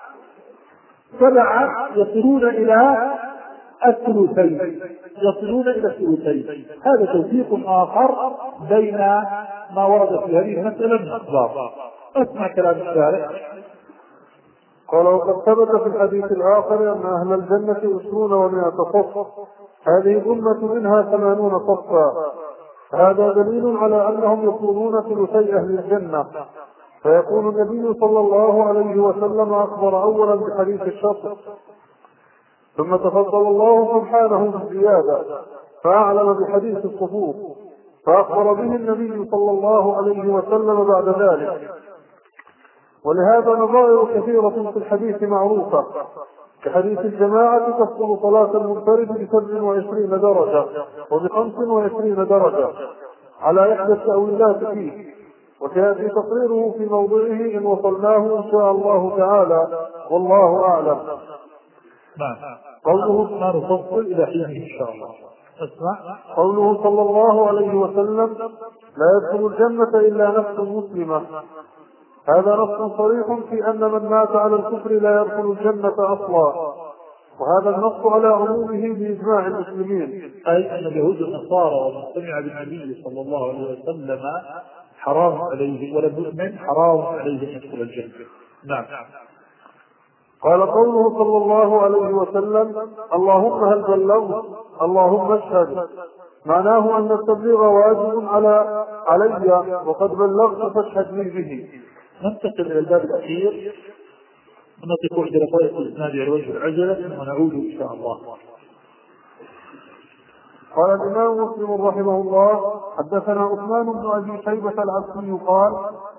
7 يصلون إلى الثلثين. هذا توفيق آخر بين ما ورد في هذه المسألة من أخبار. أسمع كلام الشارع. قال: وقد ثبت في الحديث الآخر أن أهل الجنة 20 و100 صف، هذه الأمة منها 80 صفا. هذا دليل على أنهم يكونون ثلثي أهل الجنة. فيكون النبي صلى الله عليه وسلم أخبر أولا بحديث الشطر، ثم تفضل الله سبحانه بالزيادة فأعلم بحديث الصفوف فأخبر به النبي صلى الله عليه وسلم بعد ذلك. ولهذا نظائر كثيرة في الحديث معروفة، كحديث الجماعة تفضل صلاة المنفرد ب27 درجة وب25 درجة على إحدى التأويلات فيه، وسيأتي تقريره في موضعه إن وصلناه إن شاء الله تعالى، والله أعلم. قوله ما نفصل إلى حين إن شاء الله. اسمع قوله صلى الله عليه وسلم لا يدخل الجنة إلا نفس مسلمة، هذا نص صريح في أن من مات على الكفر لا يدخل الجنة أصلا، وهذا النص على عمومه بإجماع المسلمين، أي أن اليهود والنصارى ومن سمع بالنبي صلى الله عليه وسلم حرام عليه ولم يؤمن حرام عليه أن يدخل الجنة. نعم. قال قوله صلى الله عليه وسلم اللهم هل بلغت اللهم اشهد، معناه أن التبليغ واجب علي وقد بلغت فاشهد لي به. ننتقل إلى الباب الأخير ونقف عند رقائق الإسناد على وجه العجلة ونعود إن شاء الله. قال الإمام مسلم رحمه الله حدثنا عثمان بن أبي شيبة العبسي قال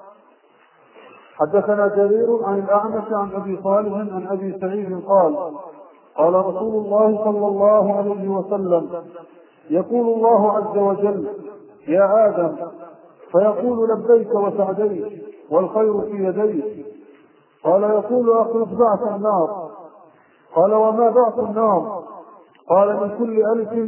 حدثنا جرير عن الأعمش عن أبي صالح عن أبي سعيد قال قال رسول الله صلى الله عليه وسلم يقول الله عز وجل يا آدم، فيقول لبيك وسعديك والخير في يديك. قال يقول أخرج بعث النار. قال وما بعث النار؟ قال من كل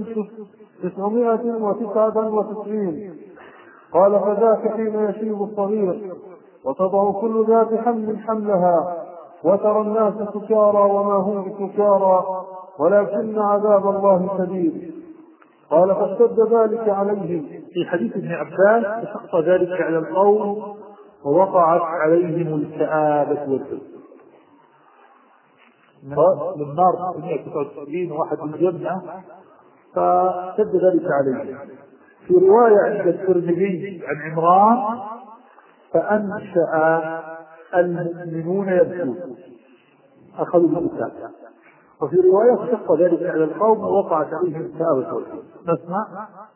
1999. قال فذاك حين يشيب الصغير وتضع كل ذات حمل حملها وترى الناس سكارى وما هم بسكارى ولكن عذاب الله شديد. قال فاشتد ذلك عليهم. في حديث ابن عباس فشق ذلك على القوم ووقعت عليهم الكآبة والحزن. من نار 199 واحد من الجنة فاشتد ذلك عليهم. في رواية عند الترمذي عن عمران فأنشأ المؤمنون يبكون أخذوا الإسلام. وفي رواية فشق ذلك على القوم ووقعت عليهم الكآبة والحزن. نسمع.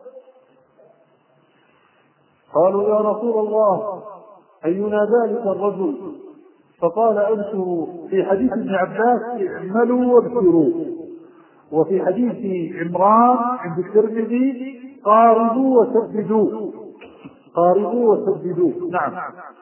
قالوا يا رسول الله أينا ذلك الرجل؟ فقال أبشروا. في حديث ابن عباس اعملوا وابشروا، وفي حديث عمران عند الترمذي قاربوا وسددوا. قاربوا وسددوا. نعم.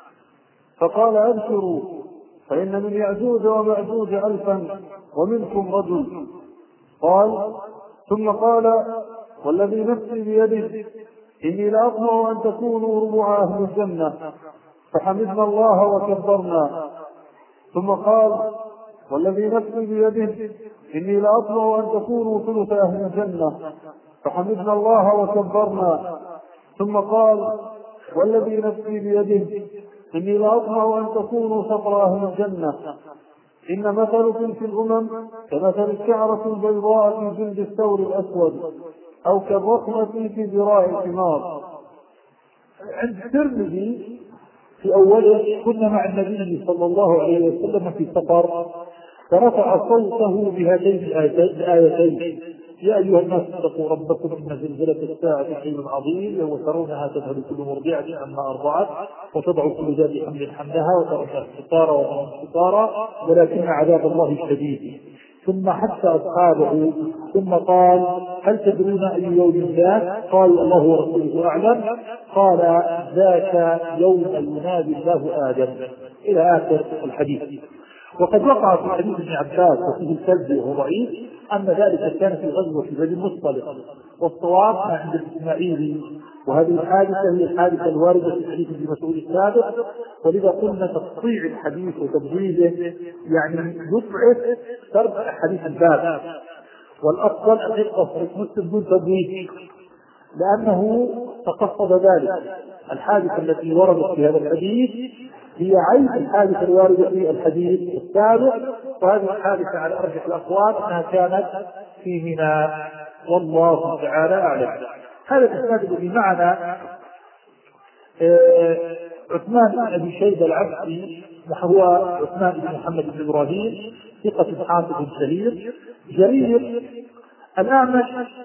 فقال أبشروا فإن من يأجوج ومأجوج 1000 ومنكم رجل. قال ثم قال والذي نفسي بيده إني لأطمع أن تكونوا ربع أهل الجنة، فحمدنا الله وكبرنا. ثم قال والذي نفسي بيده إني لأطمع أن تكونوا ثلث أهل الجنة، فحمدنا الله وكبرنا. ثم قال والذي نفسي بيده إني لأطمع أن تكونوا شطر أهل الجنة. إن مثلكم في الأمم كمثل الشعرة البيضاء في جلد الثور الأسود أو كالرقمة في ذراع الحمار. عند الترمذي في أوله كنا مع النبي صلى الله عليه وسلم في سفر فرفع صوته بهاتين الآيتين يا أيها الناس اتقوا ربكم إن زلزلة الساعة شيء عظيم يوم ترونها تذهل كل مرضعة عما أرضعت وتضع كل ذات حمل حملها وترى الناس سكارى وما هم سكارى ولكن عذاب الله شديد. ثم حتى أصحابه ثم قال هل تدرون أي يوم ذاك؟ قالوا الله ورسوله أعلم. قال ذاك يوم ينادي الله آدم إلى آخر الحديث. وقد وقع في حديث ابن عباس وفيه الكذب وهو ضعيف أن ذلك كان في غزوة بني المصطلق، والصواب ما عند الإسماعيلي. وهذه الحادثة هي الحادثة الواردة في حديث ابن مسعود السابق، ولذا قلنا تقطيع الحديث وتبويبه يعني يضعف سرد حديث الباب، والأفضل أن يبقى صحيح مسلم دون تبويب لأنه تقصد ذلك. الحادثة التي وردت في هذا الحديث هي عين الحادثة الواردة في الحديث السابق، وهذه الحادثة على أرجح الأقوال أنها كانت في منى والله تعالى أعلم. هذا الإسناد الذي معنا عثمان بن أبي شيبة العبسي هو عثمان بن محمد بن إبراهيم ثقة حافظ سليم. جرير الأعمش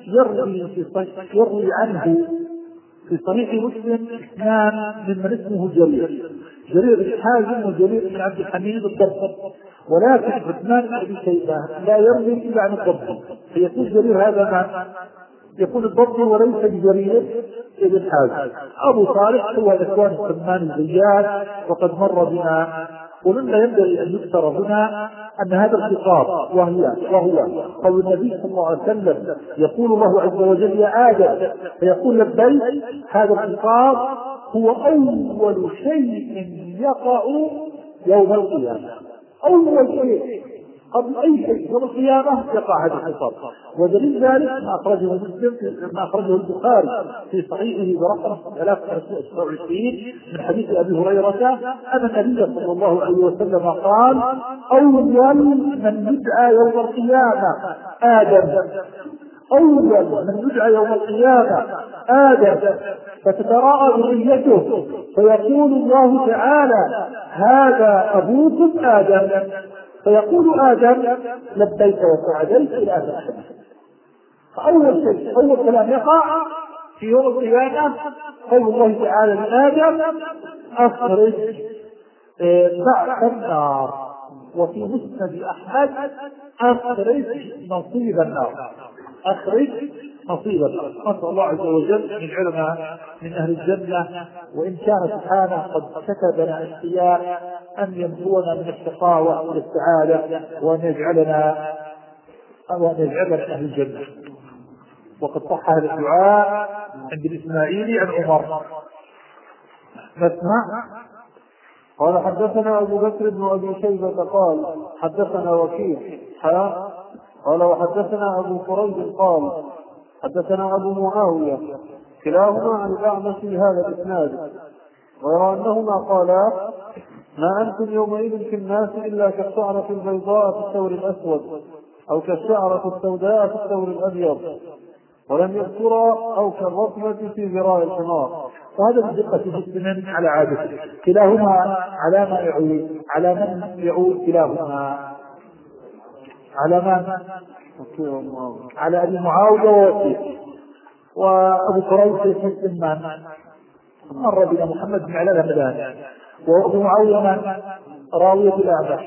يروي عنه في صحيح مسلم اثنان ممن اسمه جرير بن حازم وجرير بن عبد الحميد الضبي، ولكن عثمان بن أبي شيبة لا يروي إلا عن الضبي، فيكون جرير هذا ما يكون الضبي وليس بجرير بن حازم. أبو صالح هو الإخوان السمان الزيات، وقد مر بنا، ومما ينبغي أن يذكر هنا أن هذا الخطاب وهو قول النبي صلى الله عليه وسلم يقول الله عز وجل يا آدم فيقول لبيك، هذا الخطاب هو أول شيء يقع يوم القيامة، أول شيء قبل أي شيء يوم القيامة يقع هذا الخطاب. ودليل ذلك ما أخرجه البخاري في صحيحه برقم 329 من حديث أبي هريرة أن النبي صلى الله عليه وسلم قال أول من يدعى يوم القيامة آدم، أول من يدعى يوم القيامة آدم، فتتراءى ذريته فيقول الله تعالى هذا أبوكم آدم، فيقول آدم لبيك وسعديك إلى آخر الحديث. فأول شيء أول كلام يقع في يوم القيامة قول الله تعالى لآدم أخرج بعث النار، وفي مسند أحمد أخرج نصيب النار، أخرج نصيب النار. نسأل الله عز وجل من علمنا من أهل الجنة، وإن كان سبحانه قد كتب لنا اختيار أن ينجونا من الشقاوة والسعادة وأن يجعلنا أهل الجنة. وقد صح هذا الدعاء عند الإسماعيلي عن عمر. نسمع. قال حدثنا أبو بكر بن أبي شيبة قال حدثنا وكيع قال وحدثنا أبو كريب قال حدثنا أبو معاوية كلاهما عن الأعمش هذا الإسناد، غير أنهما قالا ما أنتم يومئذ في الناس إلا كالشعرة البيضاء في الثور الأسود أو كالشعرة السوداء في الثور الأبيض، ولم يذكرا أو كالرطمة في ذراع الحمار. وهذا من دقة مسلم على عادته، كلاهما على ما يعود، على من يعود كلاهما على من على أبي معاوية ووكيع. وأبو كريب في مسلم مر بنا محمد بن علاء الهمداني، وأبو معاوية من راوية الأعمش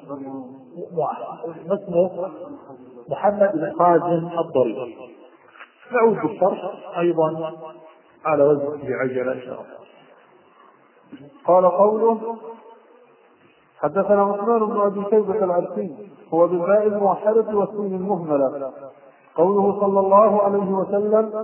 اسمه محمد بن خازم الضرير. نعود بالشرح أيضا على وزن بعجلة إن شاء الله. قال قوله حدثنا عثمان بن أبي شيبة العبسي هو بالباء الموحدة والسين المهملة. قوله صلى الله عليه وسلم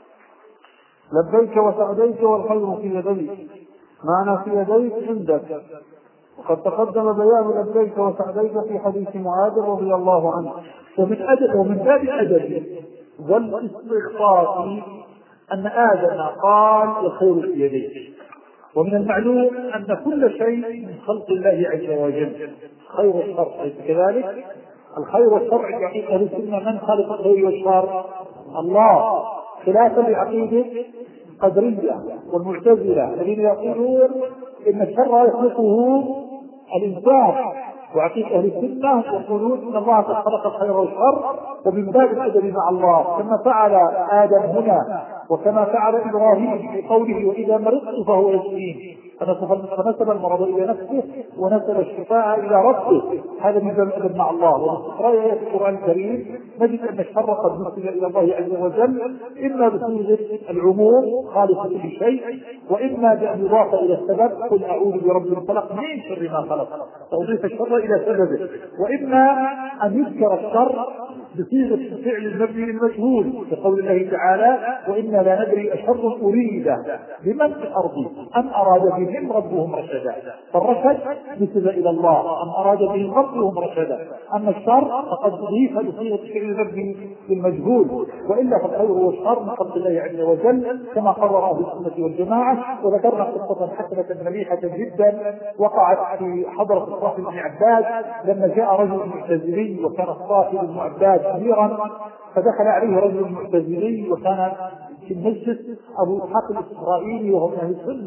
لبيك وسعديك والخير في يديك، معنى في يديك عندك، وقد تقدم بيان لبيك وسعديك في حديث معاذ رضي الله عنه. ومن باب الأدب والاستخفاف أن آدم قال الخير في يديك، ومن المعلوم أن كل شيء من خلق الله عز وجل خير والشر، ليس كذلك؟ الخير والشر يعني أهل السنة من خلق الخير والشر؟ الله، خلافا لعقيدة قدرية والمعتزلة الذين يقولون إن الشر يخلقه الإنسان، وعقيدة أهل السنة يقولون إن الله قد خلق الخير والشر، ومن باب الأدب مع الله كما فعل آدم هنا وكما فعل إبراهيم في قوله وإذا مرضت فهو يشفين، فنسب المرض إلى نفسه ونسب الشفاء إلى ربه. هذا من باب الأدب مع الله. ومن آيات القرآن الكريم نجد أن الشر قد نسب إلى الله عز وجل إما بصيغة العموم خالصة كل شيء، وإما بأن يضاف إلى السبب قل أعوذ برب الفلق من شر ما خلق، توظيف الشر إلى سببه، وإما أن يذكر الشر بصيغة الفعل المبني للمجهول كقول الله تعالى وإنا لا ندري أشر أريد بمن في الأرض أم أراد بهم ربهم رشدا، فالرشد نسب إلى الله، أم أراد بهم ربهم رشدا. أما الشر فقد أضيف بصيغة الفعل المبني للمجهول، وإلا فالخير والشر من خلق الله عز وجل كما قرر أهل السنة والجماعة. وذكرنا قصة حسنة مليحة جدا وقعت في حضرة الصافي بن عباد لما جاء رجل معتزلي، وكان الصافي بن عباد أميرا، فدخل عليه رجل معتزلي وكان في المسجد أبو إسحاق الإسرائيلي وهو من أهل السنة،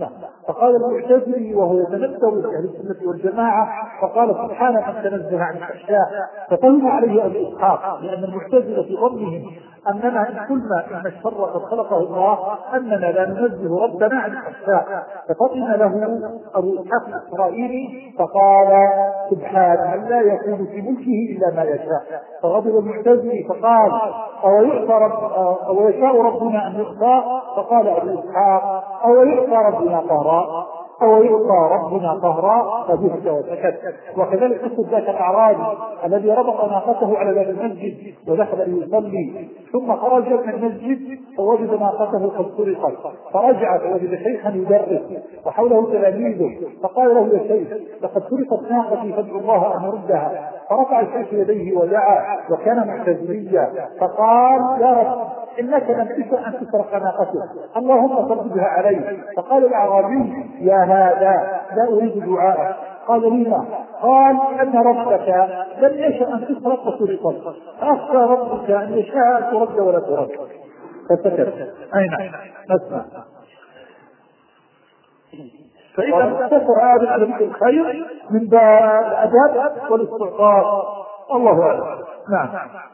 فقال المعتزلي وهو يتنبأ بأهل السنة والجماعة فقال سبحان من تنزه عن الأشياء، فقلنا عليه أبو إسحاق لأن المعتزلة في ظنهم أننا إن قلنا إن الشر قد خلقه الله أننا لا ننزه ربنا عن الأشياء، ففطن له أبو إسحاق الإسرائيلي فقال سبحان من لا يكون في ملكه إلا ما يشاء. فغضب المعتزلي فقال أو يشاء ربنا أن يعطى؟ فقال أبو إسحاق أو يعطى ربنا قهرا أو يعطى ربنا قهرا فبهت وسكت. وكذلك قصة ذاك الأعرابي الذي ربط ناقته على باب المسجد ودخل ليصلي ثم خرج من المسجد فوجد ناقته قد سرقت، فرجع فوجد شيخا يدرس وحوله تلاميذه فقال له يا شيخ لقد سرقت ناقتي فادعو الله أن يردها. فرفع الشيخ يديه ودعا وكان معتزليا فقال يا رب إنك لم تشأ أن تسرق ناقته اللهم فردها علي. فقال الأعرابي يا هذا لا أريد دعاءك. قال لما؟ قال أن ربك لم يشأ أن تسرق وسرقت، أخشى ربك أن يشاء أن ترد ولا ترد. فسكت. أين نسمع. فإذا تفر هذا على ذكر الخير من باب الأدب والاستعطاف. الله أعلم. نعم.